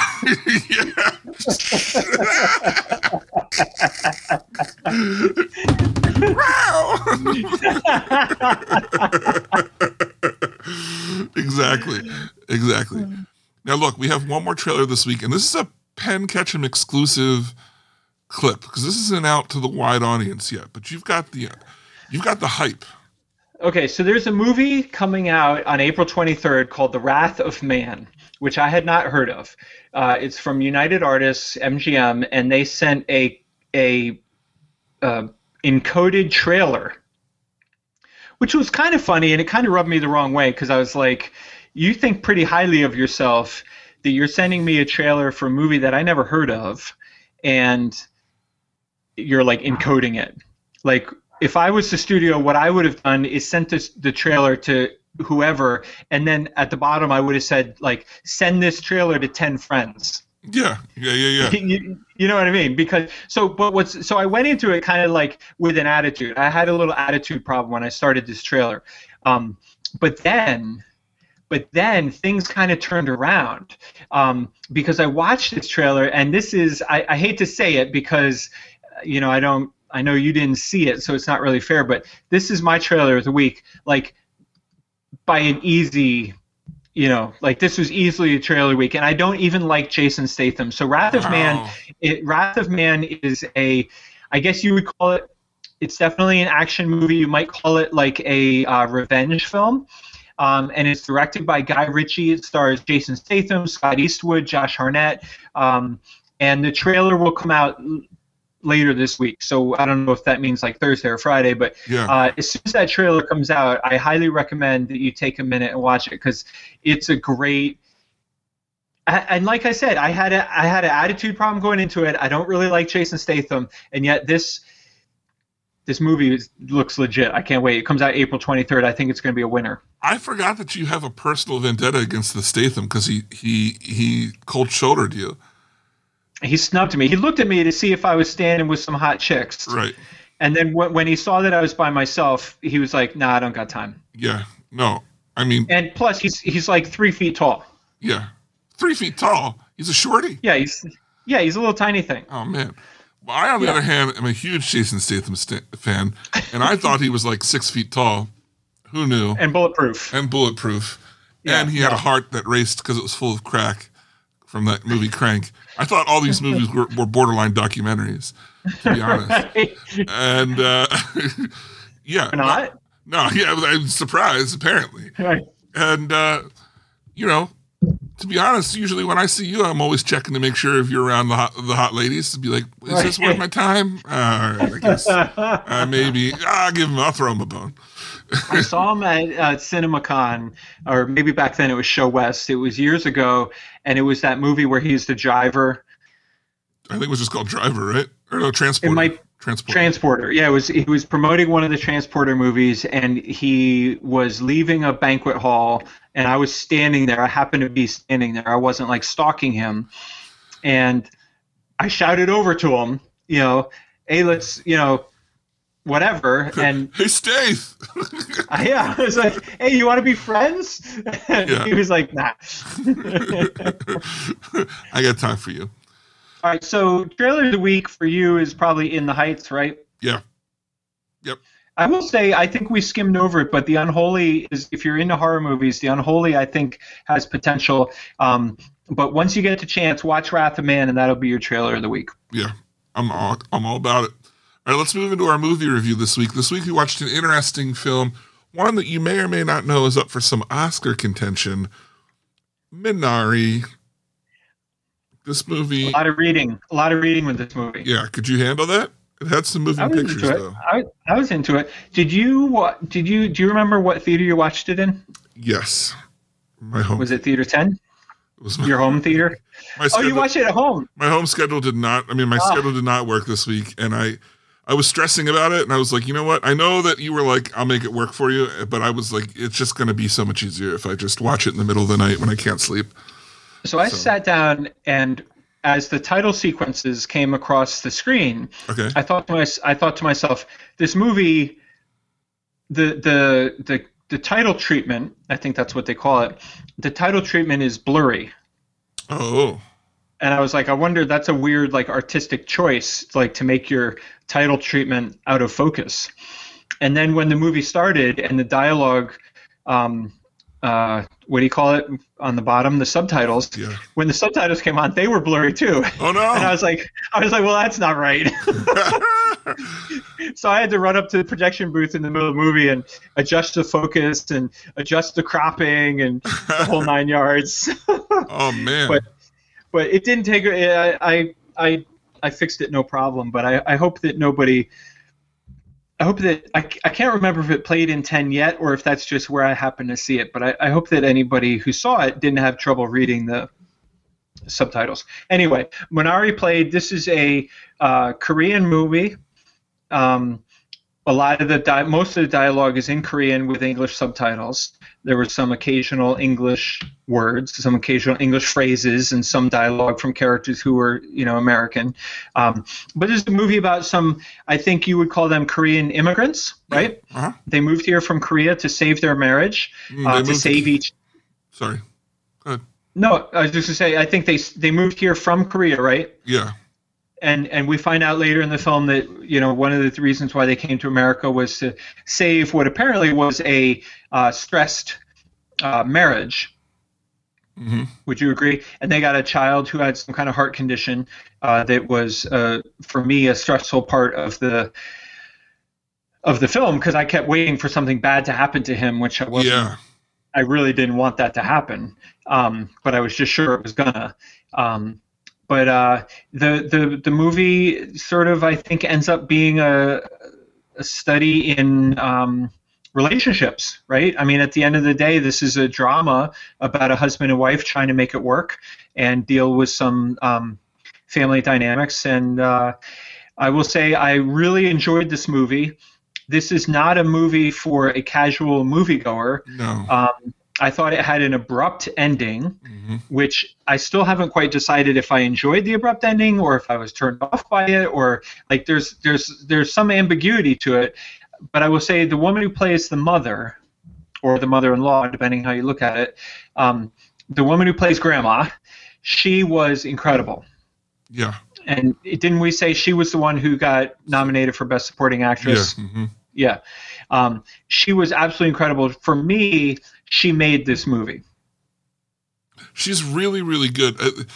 Exactly. Now look, we have one more trailer this week, and this is a Penn Ketchum exclusive clip because this isn't out to the wide audience yet. But you've got the hype.
Okay, so there's a movie coming out on April 23rd called The Wrath of Man, which I had not heard of. It's from United Artists, MGM, and they sent a encoded trailer, which was kind of funny, and it kind of rubbed me the wrong way because I was like, you think pretty highly of yourself that you're sending me a trailer for a movie that I never heard of, and you're like encoding it. Like, if I was the studio, what I would have done is sent the trailer to whoever, and then at the bottom I would have said, like, send this trailer to 10 friends.
Yeah.
You know what I mean? So I went into it kind of like with an attitude. I had a little attitude problem when I started this trailer. But then things kind of turned around because I watched this trailer, and this is, I hate to say it because, you know, I know you didn't see it, so it's not really fair, but this is my trailer of the week. Like, by an easy, you know, like this was easily a trailer of the week, and I don't even like Jason Statham. So Wrath of Man is I guess you would call it, it's definitely an action movie. You might call it like a revenge film. And it's directed by Guy Ritchie. It stars Jason Statham, Scott Eastwood, Josh Hartnett, and the trailer will come out later this week. So I don't know if that means like Thursday or Friday, but as soon as that trailer comes out, I highly recommend that you take a minute and watch it because it's a great. And like I said, I had an attitude problem going into it. I don't really like Jason Statham, and yet this movie looks legit. I can't wait. It comes out April 23rd. I think it's going to be a winner.
I forgot that you have a personal vendetta against the Statham because he cold-shouldered you.
He snubbed me. He looked at me to see if I was standing with some hot chicks.
Right.
And then when he saw that I was by myself, he was like, "Nah, I don't got time."
Yeah. No. I mean.
And plus, he's like 3 feet tall.
Yeah. 3 feet tall. He's a shorty.
Yeah. He's a little tiny thing.
Oh man. Well, I, on the other hand, am a huge Jason Statham fan, and I thought he was like 6 feet tall. Who knew?
And bulletproof.
Yeah, and he had a heart that raced because it was full of crack from that movie Crank. I thought all these movies were borderline documentaries, to be honest. And yeah.
Not?
No, yeah, I was surprised, apparently.
Right.
And, you know, to be honest, usually when I see you, I'm always checking to make sure if you're around the hot ladies to be like, is this worth my time? All right, I guess maybe. I'll throw him a bone.
I saw him at CinemaCon, or maybe back then it was Show West. It was years ago, and it was that movie where he's the driver.
I think it was just called Driver, right? Or no, Transporter.
Transporter. Yeah, he was promoting one of the Transporter movies, and he was leaving a banquet hall, and I was standing there. I happened to be standing there. I wasn't like stalking him, and I shouted over to him, you know, "Hey, let's, you know, whatever." And
hey, Stace.
I was like, "Hey, you want to be friends?" And he was like, "Nah."
I got time for you.
All right, so trailer of the week for you is probably In the Heights, right?
Yeah. Yep.
I will say I think we skimmed over it, but The Unholy is, if you're into horror movies, The Unholy I think has potential. But once you get the chance, watch Wrath of Man, and that'll be your trailer of the week.
Yeah, I'm all about it. All right, let's move into our movie review this week. This week we watched an interesting film, one that you may or may not know is up for some Oscar contention, Minari. This movie.
A lot of reading with this movie.
Yeah, could you handle that? It had some moving pictures, though.
I was into it. Do you remember what theater you watched it in?
Yes. My home.
Was it Theater 10?
It was
your home theater? You watched it at home.
My home schedule did not. Schedule did not work this week, and I was stressing about it, and I was like, you know what? I know that you were like, I'll make it work for you, but I was like, it's just going to be so much easier if I just watch it in the middle of the night when I can't sleep.
So I sat down, and as the title sequences came across the screen, I thought to myself, this movie, the title treatment, I think that's what they call it. The title treatment is blurry.
Oh.
And I was like, I wonder, that's a weird like artistic choice, like to make your title treatment out of focus. And then when the movie started and the dialogue, what do you call it on the bottom? The subtitles.
Yeah.
When the subtitles came on, they were blurry too.
Oh no!
And I was like, well, that's not right. So I had to run up to the projection booth in the middle of the movie and adjust the focus and adjust the cropping and the whole 9 yards.
Oh man!
But it didn't take. I fixed it no problem. But I hope that nobody. I hope that I can't remember if it played in 10 yet or if that's just where I happened to see it, but I hope that anybody who saw it didn't have trouble reading the subtitles. Anyway, Minari played. This is a Korean movie. Most of the dialogue is in Korean with English subtitles. There were some occasional English words, some occasional English phrases, and some dialogue from characters who were, American. But this is a movie about some, I think you would call them Korean immigrants, right?
Uh-huh.
They moved here from Korea to save their marriage, to save each.
Sorry. Go ahead.
No, I was just going to say, I think they moved here from Korea, right?
Yeah.
And we find out later in the film that, one of the reasons why they came to America was to save what apparently was a stressed marriage.
Mm-hmm.
Would you agree? And they got a child who had some kind of heart condition that was, for me, a stressful part of the film because I kept waiting for something bad to happen to him, which I wasn't.
Yeah.
I really didn't want that to happen, but I was just sure it was gonna. But the movie sort of, I think, ends up being a study in relationships, right? I mean, at the end of the day, this is a drama about a husband and wife trying to make it work and deal with some family dynamics. And I will say I really enjoyed this movie. This is not a movie for a casual moviegoer.
No.
I thought it had an abrupt ending, which I still haven't quite decided if I enjoyed the abrupt ending or if I was turned off by it, or like there's some ambiguity to it. But I will say the woman who plays the mother, or the mother-in-law, depending how you look at it, the woman who plays Grandma, she was incredible.
Yeah.
And didn't we say she was the one who got nominated for Best Supporting Actress?
Yeah. Mm-hmm.
Yeah. She was absolutely incredible. For me, she made this movie.
She's really, really good.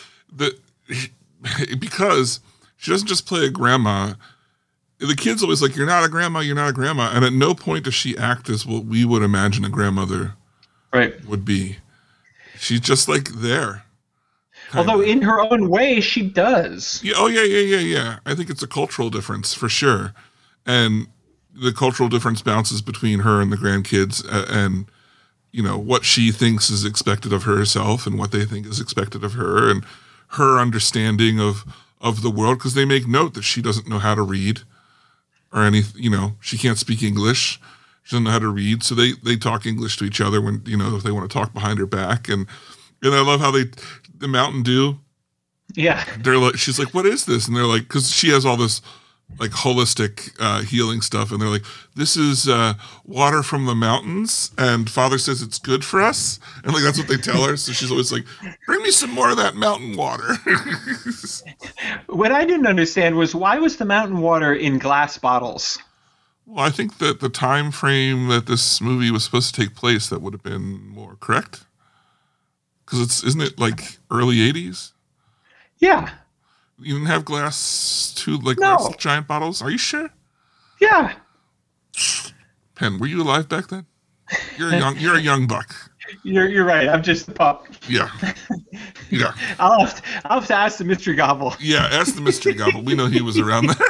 Because she doesn't just play a grandma. The kid's always like, you're not a grandma, you're not a grandma. And at no point does she act as what we would imagine a grandmother would be. She's just like there.
Although in her own way, she does.
Yeah, oh, yeah. I think it's a cultural difference for sure. And the cultural difference bounces between her and the grandkids and, what she thinks is expected of herself and what they think is expected of her and her understanding of the world. Because they make note that she doesn't know how to read or she can't speak English. She doesn't know how to read. So they talk English to each other when, if they want to talk behind her back. And I love how the Mountain Dew.
Yeah.
They're like, she's like, what is this? And they're like, because she has all this like holistic healing stuff. And they're like, this is water from the mountains. And Father says it's good for us. And like, that's what they tell her. So she's always like, bring me some more of that mountain water.
What I didn't understand was why was the mountain water in glass bottles?
Well, I think that the time frame that this movie was supposed to take place, that would have been more correct. Because isn't it like early 80s?
Yeah.
You didn't have glass giant bottles? Are you sure?
Yeah.
Penn, were you alive back then? You're a young buck.
You're right. I'm just the pup.
Yeah. Yeah.
I'll have to ask the mystery gobble.
Yeah, ask the mystery gobble. We know he was around there.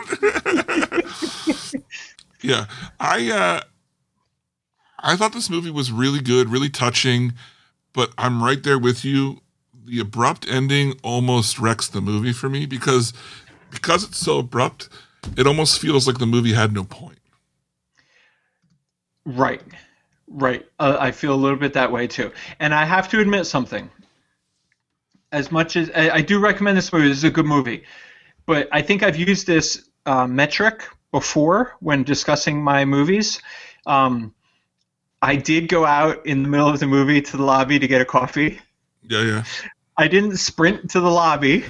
Yeah. I thought this movie was really good, really touching, but I'm right there with you. The abrupt ending almost wrecks the movie for me because it's so abrupt, it almost feels like the movie had no point.
Right. I feel a little bit that way too. And I have to admit something. As much as I do recommend this movie, this is a good movie, but I think I've used this metric before when discussing my movies. I did go out in the middle of the movie to the lobby to get a coffee.
Yeah.
I didn't sprint to the lobby.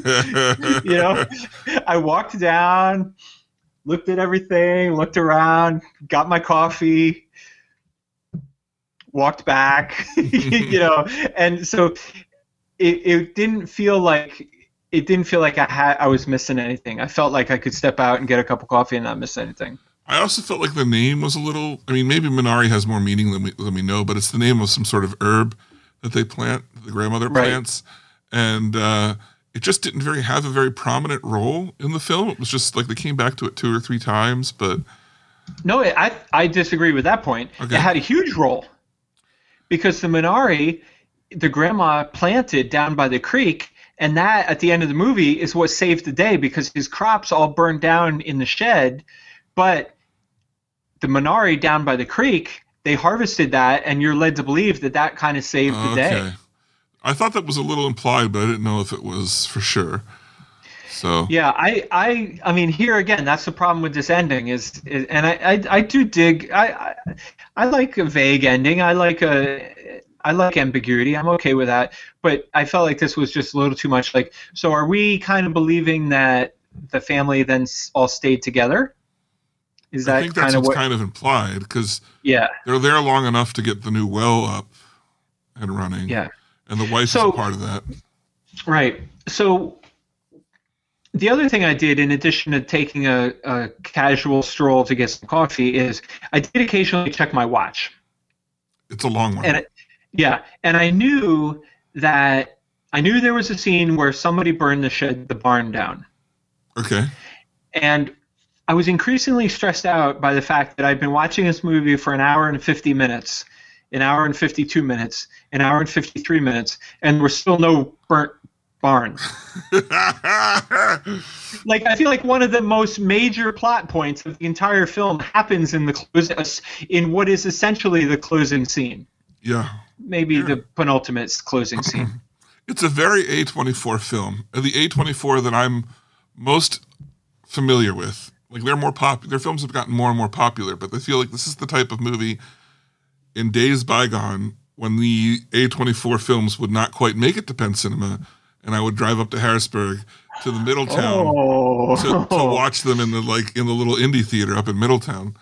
I walked down, looked at everything, looked around, got my coffee, walked back, and so it didn't feel like I was missing anything. I felt like I could step out and get a cup of coffee and not miss anything.
I also felt like the name was a little, I mean, maybe Minari has more meaning than we know, but it's the name of some sort of herb that they plant, the grandmother plants. And it just didn't have a very prominent role in the film. It was just like they came back to it 2 or 3 times, but...
No, I disagree with that point. Okay. It had a huge role because the Minari, the grandma planted down by the creek, and that, at the end of the movie, is what saved the day because his crops all burned down in the shed, but the Minari down by the creek, they harvested that, and you're led to believe that kind of saved the day.
I thought that was a little implied, but I didn't know if it was for sure. So
yeah, I mean, here again, that's the problem with this ending and I do dig. I like a vague ending. I like ambiguity. I'm okay with that. But I felt like this was just a little too much. Like, so are we kind of believing that the family then all stayed together? Is that
I think that's what's kind of implied because they're there long enough to get the new well up and running.
Yeah.
And the wife is a part of that.
Right. So the other thing I did, in addition to taking a casual stroll to get some coffee, is I did occasionally check my watch.
It's a long one.
And I knew there was a scene where somebody burned the barn down.
Okay.
And I was increasingly stressed out by the fact that I'd been watching this movie for an hour and 50 minutes, an hour and 52 minutes, an hour and 53 minutes, and there was still no burnt barn. Like, I feel like one of the most major plot points of the entire film happens in in what is essentially the closing scene.
Yeah.
Maybe the penultimate closing scene.
It's a very A24 film. The A24 that I'm most familiar with. Like, they're more popular. Their films have gotten more and more popular, but I feel like this is the type of movie in days bygone when the A24 films would not quite make it to Penn Cinema, and I would drive up to Harrisburg to the Middletown to watch them in the little indie theater up in Middletown,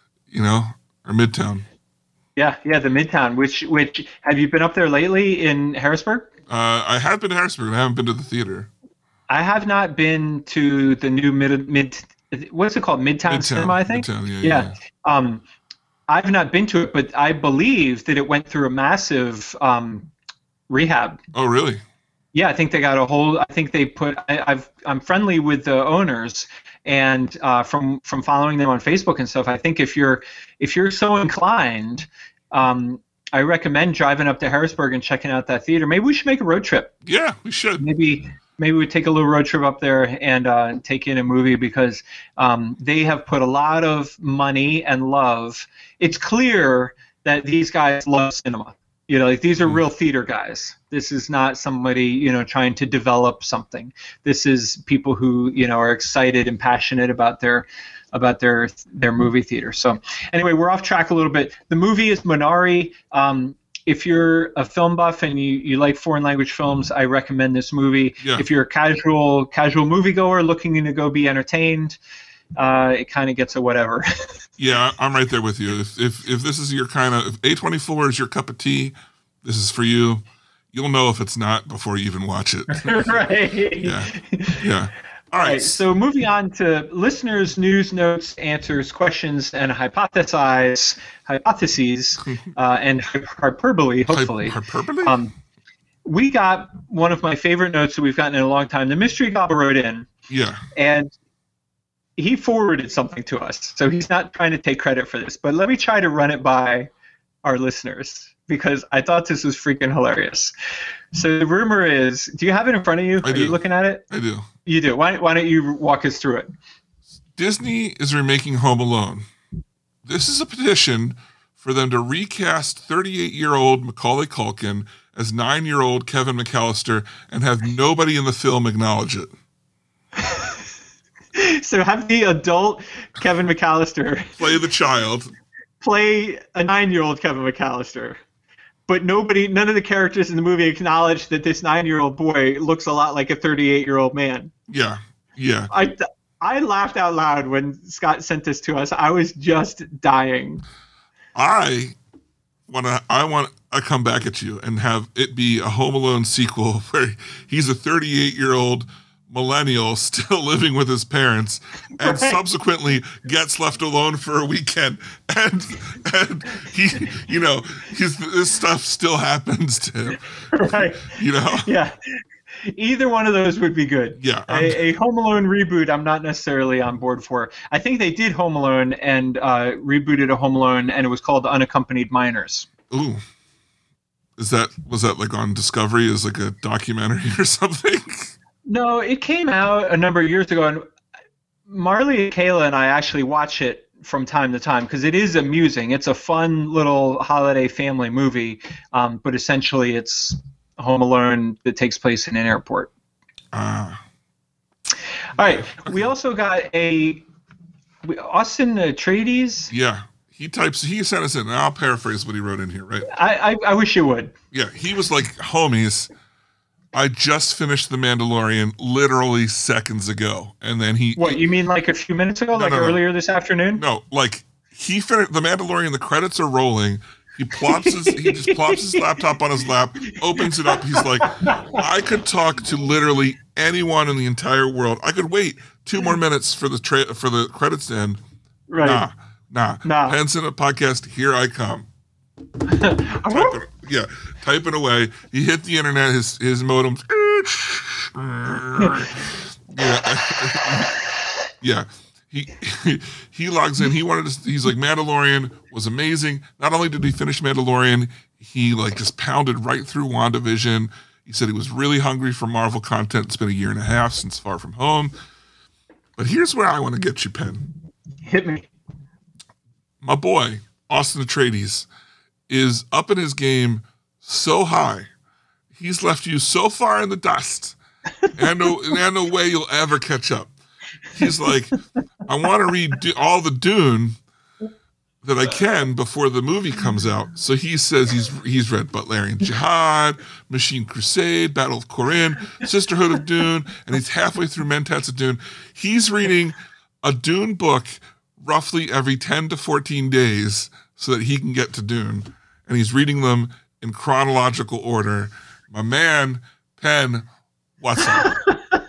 or Midtown.
Yeah, the Midtown. Which have you been up there lately in Harrisburg?
I have been to Harrisburg. I haven't been to the theater.
I have not been to the new what's it called? Midtown Cinema, I think.
Midtown, yeah.
I've not been to it, but I believe that it went through a massive rehab.
Oh, really?
Yeah, I think they got I think they put. I'm friendly with the owners, and from following them on Facebook and stuff, I think if you're so inclined, I recommend driving up to Harrisburg and checking out that theater. Maybe we should make a road trip.
Yeah, we should.
Maybe we take a little road trip up there and take in a movie because they have put a lot of money and love. It's clear that these guys love cinema. These are real theater guys. This is not somebody, trying to develop something. This is people who, are excited and passionate about their movie theater. So anyway, we're off track a little bit. The movie is Minari. If you're a film buff and you like foreign language films, I recommend this movie. Yeah. If you're a casual moviegoer looking to go be entertained, it kind of gets a whatever.
Yeah, I'm right there with you. If this is your kind of, if A24 is your cup of tea, this is for you. You'll know if it's not before you even watch it.
Right.
Yeah. All right.
So moving on to listeners' news, notes, answers, questions, and hypotheses, and hyperbole, hopefully.
Hyperbole?
We got one of my favorite notes that we've gotten in a long time. The Mystery Gobble wrote in.
Yeah.
And he forwarded something to us. So he's not trying to take credit for this. But let me try to run it by our listeners because I thought this was freaking hilarious. So the rumor is, do you have it in front of you? Are you looking at it?
I do.
You do. Why don't you walk us through it?
Disney is remaking Home Alone. This is a petition for them to recast 38-year-old Macaulay Culkin as 9-year-old Kevin McAllister and have nobody in the film acknowledge it.
So have the adult Kevin McAllister
Play the child.
Play a 9-year-old Kevin McAllister. But none of the characters in the movie acknowledge that this 9-year-old boy looks a lot like a 38-year-old man.
Yeah. Yeah.
I laughed out loud when Scott sent this to us. I was just dying.
I want to come back at you and have it be a Home Alone sequel where he's a 38-year-old millennial still living with his parents and subsequently gets left alone for a weekend and he, this stuff still happens to him.
Right. Yeah. Either one of those would be good.
Yeah.
A Home Alone reboot, I'm not necessarily on board for. I think they did Home Alone and rebooted a Home Alone, and it was called Unaccompanied Minors.
Ooh. Was that like on Discovery as like a documentary or something?
No, it came out a number of years ago, and Marley and Kayla and I actually watch it from time to time because it is amusing. It's a fun little holiday family movie, but essentially it's Home Alone that takes place in an airport. All right. We also got Austin Atreides.
Yeah. He sent us in, and I'll paraphrase what he wrote in here, right?
I wish you would.
Yeah. He was like, homies, I just finished The Mandalorian literally seconds ago. And then
What, you mean like a few minutes ago? Earlier this afternoon?
No, like he finished The Mandalorian, the credits are rolling. He just plops his laptop on his lap, opens it up. He's like, I could talk to literally anyone in the entire world. I could wait 2 more minutes for the credits to end.
Right.
Nah. Penn Cinema Podcast, here I come. Typing away. He hit the internet, his modem. Yeah. He logs in. He's like, Mandalorian was amazing. Not only did he finish Mandalorian, he like just pounded right through WandaVision. He said he was really hungry for Marvel content. It's been 1.5 years since Far From Home. But here's where I want to get you, Penn.
Hit me.
My boy, Austin Atreides, is up in his game so high. He's left you so far in the dust. And no way you'll ever catch up. He's like, I want to read all the Dune that I can before the movie comes out. So he says he's read Butlerian Jihad, Machine Crusade, Battle of Corinne, Sisterhood of Dune, and he's halfway through Mentats of Dune. He's reading a Dune book roughly every 10 to 14 days so that he can get to Dune. And he's reading them in chronological order. My man, Penn, what's up?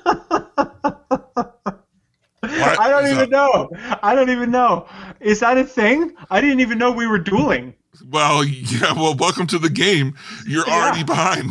I don't even know. Is that a thing? I didn't even know we were dueling.
Well, yeah. Well, welcome to the game. You're already behind.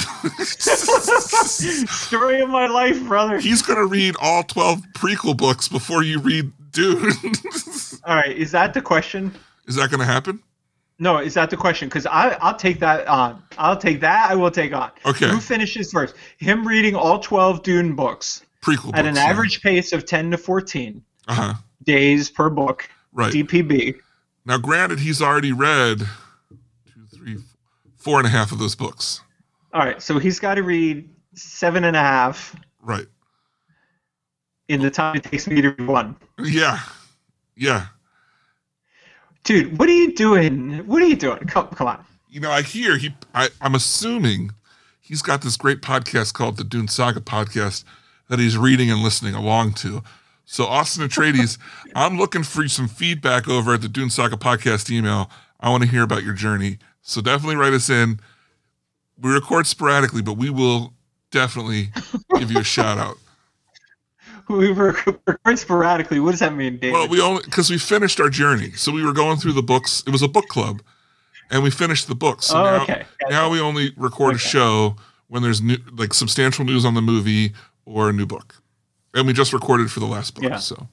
Story of my life, brother.
He's going to read all 12 prequel books before you read Dune.
All right. Is that the question?
Is that going to happen?
No, is that the question? Because I'll take that on. I'll take that. I will take on.
Okay.
Who finishes first? Him reading all 12 Dune books.
Prequel
at
books,
an average pace of 10 to 14
Uh-huh.
days per book.
Right.
DPB.
Now, granted, he's already read 2, 3, 4.5 of those books.
All right. So he's got to read 7.5.
Right.
In the time it takes me to read one.
Yeah. Yeah.
Dude, what are you doing? Come on.
You know, I hear I'm assuming he's got this great podcast called the Dune Saga Podcast that he's reading and listening along to. So Austin Atreides, I'm looking for some feedback over at the Dune Saga Podcast email. I want to hear about your journey. So definitely write us in. We record sporadically, but we will definitely give you a shout out.
we record sporadically. What does that mean, David?
Well, because we finished our journey. So we were going through the books. It was a book club, and we finished the books. So now we only record a show when there's substantial news on the movie or a new book. And we just recorded for the last book.
Yeah.
So.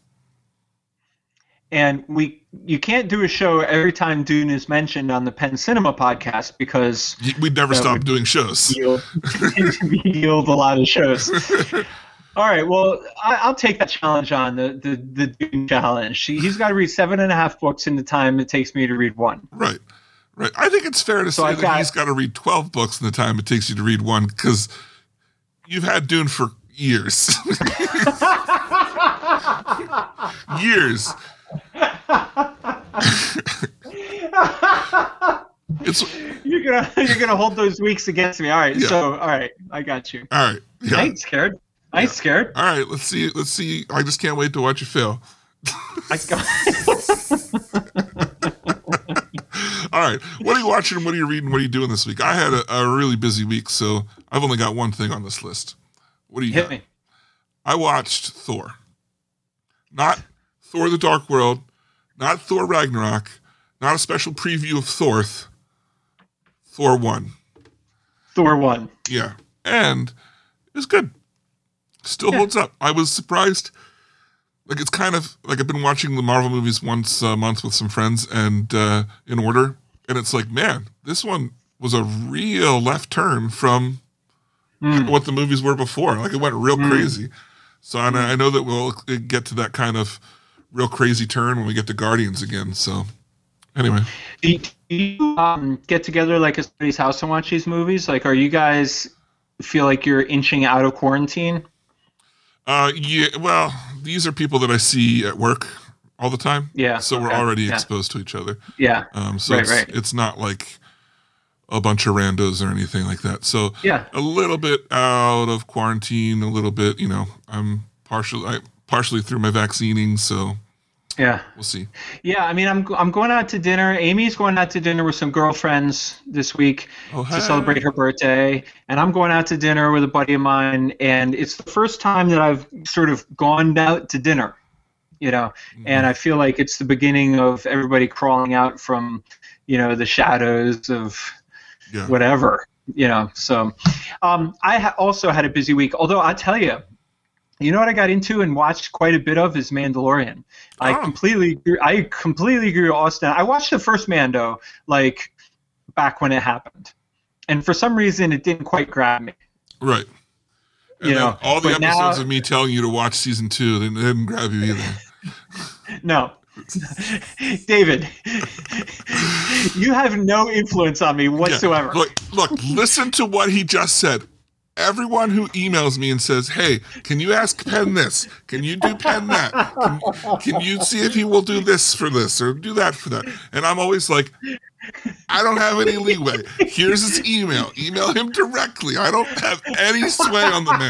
And you can't do a show every time Dune is mentioned on the Penn Cinema podcast because
we'd never stop doing shows.
Yield a lot of shows. All right, well, I'll take that challenge on, the Dune challenge. He's got to read 7.5 books in the time it takes me to read one.
Right. I think it's fair to say that he's got to read 12 books in the time it takes you to read one, because you've had Dune for years. Years.
You're gonna hold those weeks against me. All right. Yeah. So all right, I got you.
All right. Yeah.
I ain't scared. Scared.
All right. Let's see. I just can't wait to watch you fail. All right. What are you watching? What are you reading? What are you doing this week? I had a really busy week, so I've only got one thing on this list. What do you got?
Hit me.
I watched Thor. Not Thor: The Dark World, not Thor: Ragnarok, not a special preview of Thor 1.
Thor 1.
Yeah. And it was good. Still holds up. I was surprised. It's kind of like I've been watching the Marvel movies once a month with some friends and in order. And it's like, man, this one was a real left turn from what the movies were before. It went real crazy. So I know that we'll get to that kind of real crazy turn when we get to Guardians again. So anyway.
Do you get together at somebody's house and watch these movies? Are you guys feel like you're inching out of quarantine?
Yeah. Well, these are people that I see at work all the time.
Yeah.
So we're already exposed to each other.
Yeah.
So it's not like a bunch of randos or anything like that. So a little bit out of quarantine, a little bit, I'm partially through my vaccining, so we'll see. Yeah, I
mean, I'm going out to dinner. Amy's going out to dinner with some girlfriends this week to celebrate her birthday, and I'm going out to dinner with a buddy of mine, and it's the first time that I've sort of gone out to dinner, and I feel like it's the beginning of everybody crawling out from, the shadows of whatever, So I also had a busy week, although I tell you, what I got into and watched quite a bit of is Mandalorian. I completely agree with Austin. I watched the first Mando back when it happened, and for some reason it didn't quite grab me.
Right. And all the episodes of me telling you to watch season 2, they didn't grab you either.
No. David, you have no influence on me whatsoever.
Yeah. Look, listen to what he just said. Everyone who emails me and says, hey, can you ask Penn this? Can you do Penn that? Can you see if he will do this for this or do that for that? And I'm always like, I don't have any leeway. Here's his email. Email him directly. I don't have any sway on the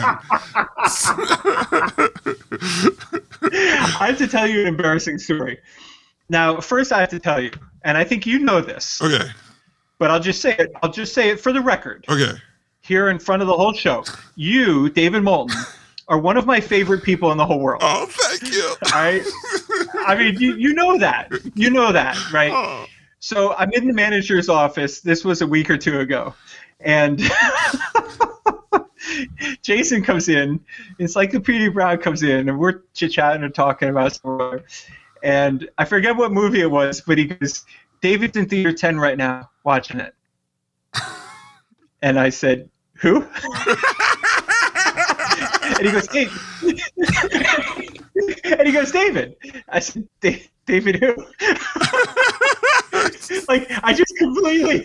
man.
I have to tell you an embarrassing story. Now, first I have to tell you, and I think you know this.
Okay.
But I'll just say it for the record.
Okay.
Here in front of the whole show, you, David Moulton, are one of my favorite people in the whole world.
Oh, thank you.
All right? I mean, you know that. You know that, right? Oh. So I'm in the manager's office. This was a week or two ago. And Jason comes in. Encyclopedia Brown comes in, and we're chit-chatting and talking about something. And I forget what movie it was, but he goes, David's in Theater 10 right now watching it. And I said, who? And he goes, hey. And he goes, David. I said, David who? I just completely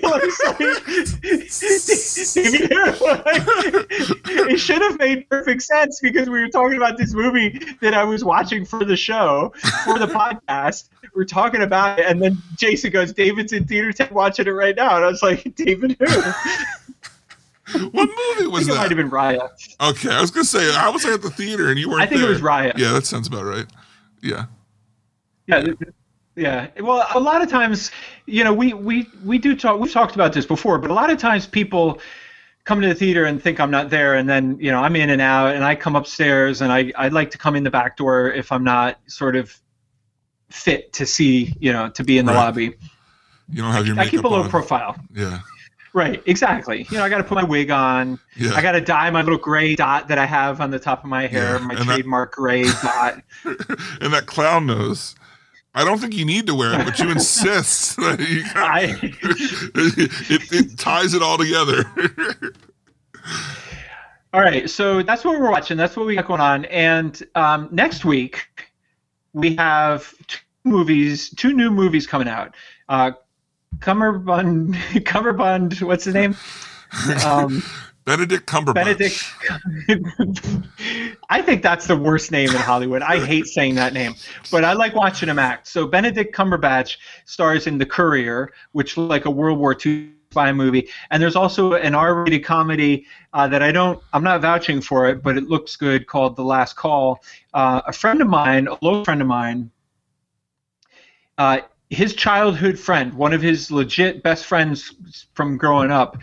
David who? It should have made perfect sense because we were talking about this movie that I was watching for the show, for the podcast. We're talking about it, and then Jason goes, David's in Theater 10 watching it right now. And I was like, David who?
What movie was that?
It might have been Raya.
Okay, I was gonna say I was at the theater and you weren't.
I think
there.
It was Raya.
Yeah, that sounds about right. Yeah.
Yeah. Well, a lot of times, we do talk. We've talked about this before, but a lot of times people come to the theater and think I'm not there, and then I'm in and out, and I come upstairs, and I like to come in the back door if I'm not sort of fit to see, to be in the lobby.
You don't have your makeup
I keep a low
on.
profile.
Yeah.
Right, exactly. I got to put my wig on.
Yeah.
I got to dye my little gray dot that I have on the top of my hair, my trademark gray dot.
And that clown nose. I don't think you need to wear it, but you insist that it ties it all together.
All right, so that's what we're watching. That's what we got going on. And next week, we have two new movies coming out. Cumberbund, what's his name?
Benedict Cumberbatch.
I think that's the worst name in Hollywood. I hate saying that name, but I like watching him act. So Benedict Cumberbatch stars in The Courier, which is like a World War II spy movie. And there's also an R-rated comedy that I'm not vouching for it, but it looks good, called The Last Call. A friend of mine, a low friend of mine, his childhood friend, one of his legit best friends from growing up,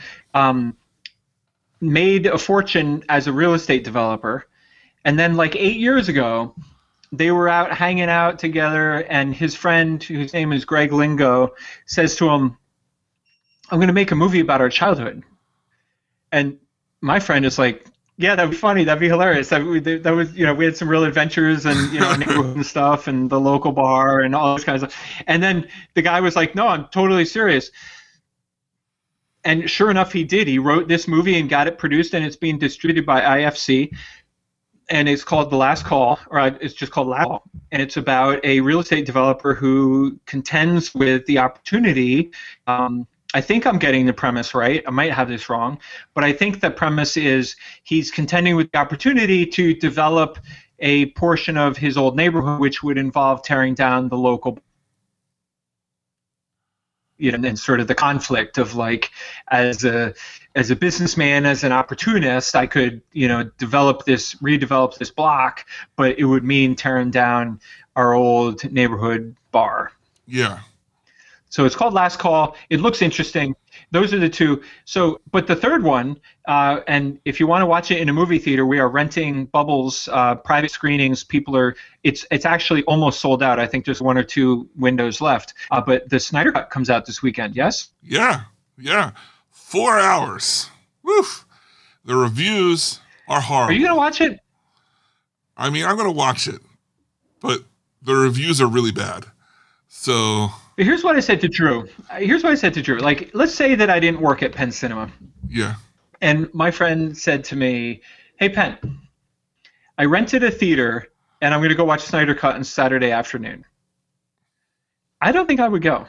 made a fortune as a real estate developer. And then like 8 years ago, they were out hanging out together, and his friend, whose name is Greg Lingo, says to him, I'm going to make a movie about our childhood. And my friend is like, yeah, that'd be funny. That'd be hilarious. That was, we had some real adventures and, neighborhood and stuff and the local bar and all this kind of stuff. And then the guy was like, no, I'm totally serious. And sure enough, he did. He wrote this movie and got it produced, and it's being distributed by IFC. And it's called The Last Call, or it's just called Last Call. And it's about a real estate developer who contends with the opportunity. I think I'm getting the premise right. I might have this wrong, but I think the premise is he's contending with the opportunity to develop a portion of his old neighborhood, which would involve tearing down the local, and sort of the conflict of like, as a businessman, as an opportunist, I could, redevelop this block, but it would mean tearing down our old neighborhood bar.
Yeah.
So it's called Last Call. It looks interesting. Those are the two. So, but the third one, and if you want to watch it in a movie theater, we are renting Bubbles private screenings. It's actually almost sold out. I think there's 1 or 2 windows left. But the Snyder Cut comes out this weekend. Yes?
Yeah. 4 hours. Woof. The reviews are horrible.
Are you gonna watch it?
I mean, I'm gonna watch it, but the reviews are really bad. So.
Here's what I said to Drew. Like, let's say that I didn't work at Penn Cinema.
Yeah.
And my friend said to me, hey, Penn, I rented a theater, and I'm going to go watch Snyder Cut on Saturday afternoon. I don't think I would go.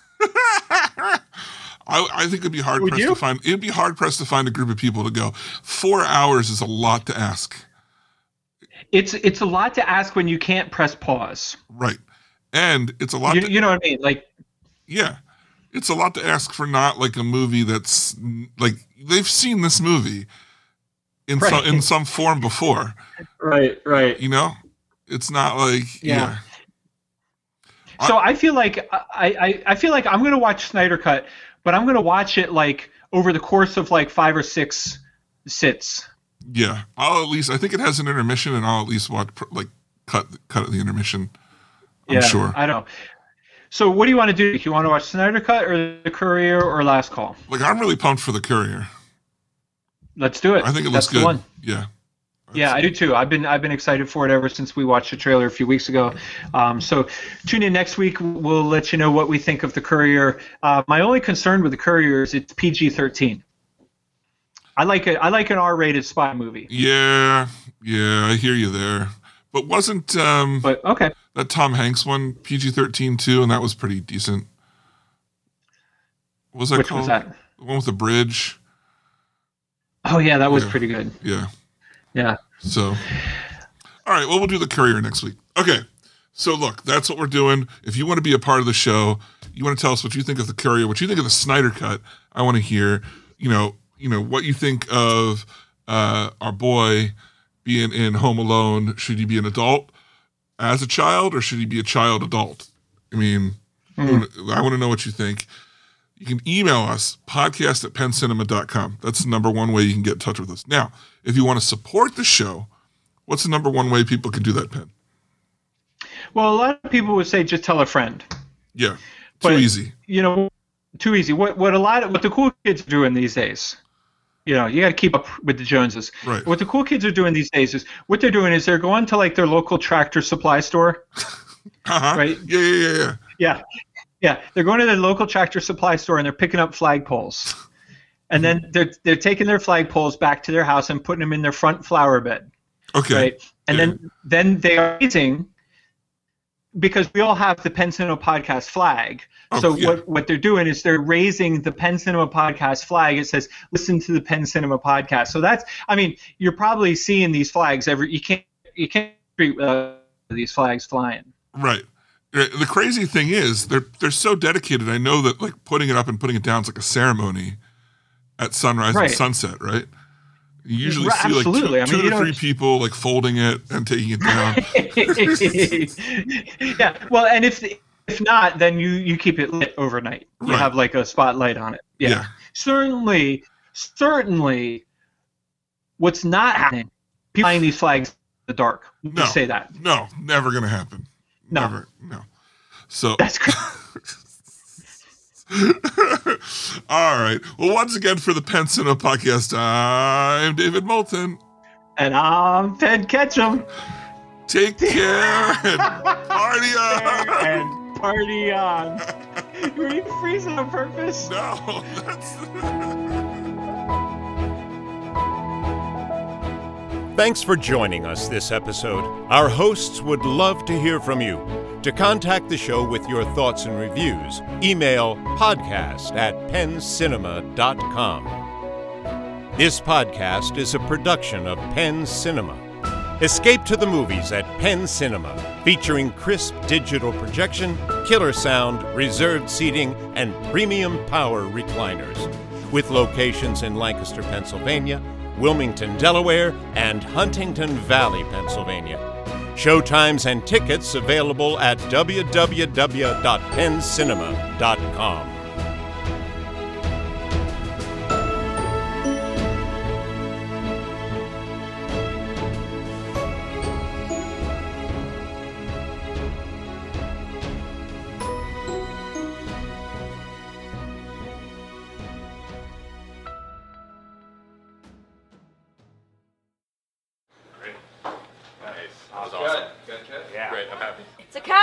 I think it'd be hard pressed to find a group of people to go. 4 hours is a lot to ask.
It's a lot to ask when you can't press pause.
Right. And it's a lot.
You know what I mean? Like,
yeah, it's a lot to ask for not like a movie that's like they've seen this movie in some form before.
Right.
It's not like yeah.
So I feel like I feel like I'm gonna watch Snyder Cut, but I'm gonna watch it like over the course of like 5 or 6 sits.
Yeah, I think it has an intermission, and I'll at least watch cut the intermission. I'm sure.
I don't know. So what do you want to do? Do you want to watch Snyder Cut or The Courier or Last Call?
Like, I'm really pumped for The Courier.
Let's do it.
I think it looks good. The one. Yeah.
I do too. I've been excited for it ever since we watched the trailer a few weeks ago. So tune in next week. We'll let you know what we think of The Courier. My only concern with The Courier is it's PG-13. I like an R-rated spy movie.
Yeah, I hear you there. But wasn't
okay.
That Tom Hanks one PG-13 too, and that was pretty decent. What was that
Which
called?
Was that?
The one with the bridge.
Oh yeah, that was pretty good.
Yeah. So, all right. Well, we'll do The Courier next week. Okay. So look, that's what we're doing. If you want to be a part of the show, you want to tell us what you think of The Courier, what you think of the Snyder Cut. I want to hear. What you think of our boy being in Home Alone. Should he be an adult as a child, or should he be a child adult? I mean, I want to know what you think. You can email us, podcast@penncinema.com. That's the number one way you can get in touch with us. Now, if you want to support the show, what's the number one way people can do that, Penn?
Well, a lot of people would say just tell a friend.
Yeah,
But,
easy.
Too easy. What the cool kids are doing these days, you got to keep up with the Joneses.
Right.
What the cool kids are doing these days is they're going to like their local Tractor Supply store.
Uh-huh.
Right. Yeah. They're going to their local Tractor Supply store and they're picking up flagpoles, and then they're taking their flagpoles back to their house and putting them in their front flower bed.
Okay.
Right. And then they are raising, because we all have the Penn Cinema Podcast flag. So what they're doing is they're raising the Penn Cinema Podcast flag. It says, listen to the Penn Cinema Podcast. So you're probably seeing these flags you can't treat these flags flying.
Right. The crazy thing is they're so dedicated. I know that like putting it up and putting it down is like a ceremony at sunrise and sunset, right? You usually see like two to three people like folding it and taking it down.
Yeah. Well, and if not, then you keep it lit overnight. You have like a spotlight on it. Yeah. Certainly, what's not happening, people flying these flags in the dark.
No.
Say that.
No, never going to happen.
No.
Never. No. So
that's great.
All right. Well, once again for the Penn Cinema Podcast, I'm David Moulton.
And I'm Penn Ketchum.
Take care and party on.
And party on. Were you freezing on purpose?
No, that's...
Thanks for joining us this episode. Our hosts would love to hear from you. To contact the show with your thoughts and reviews, email podcast@penncinema.com. This podcast is a production of Penn Cinema. Escape to the movies at Penn Cinema, featuring crisp digital projection, killer sound, reserved seating, and premium power recliners. With locations in Lancaster, Pennsylvania, Wilmington, Delaware, and Huntington Valley, Pennsylvania. Showtimes and tickets available at www.penncinema.com.
Good. Good.
Yeah.
Great. I'm happy.
It's a cut.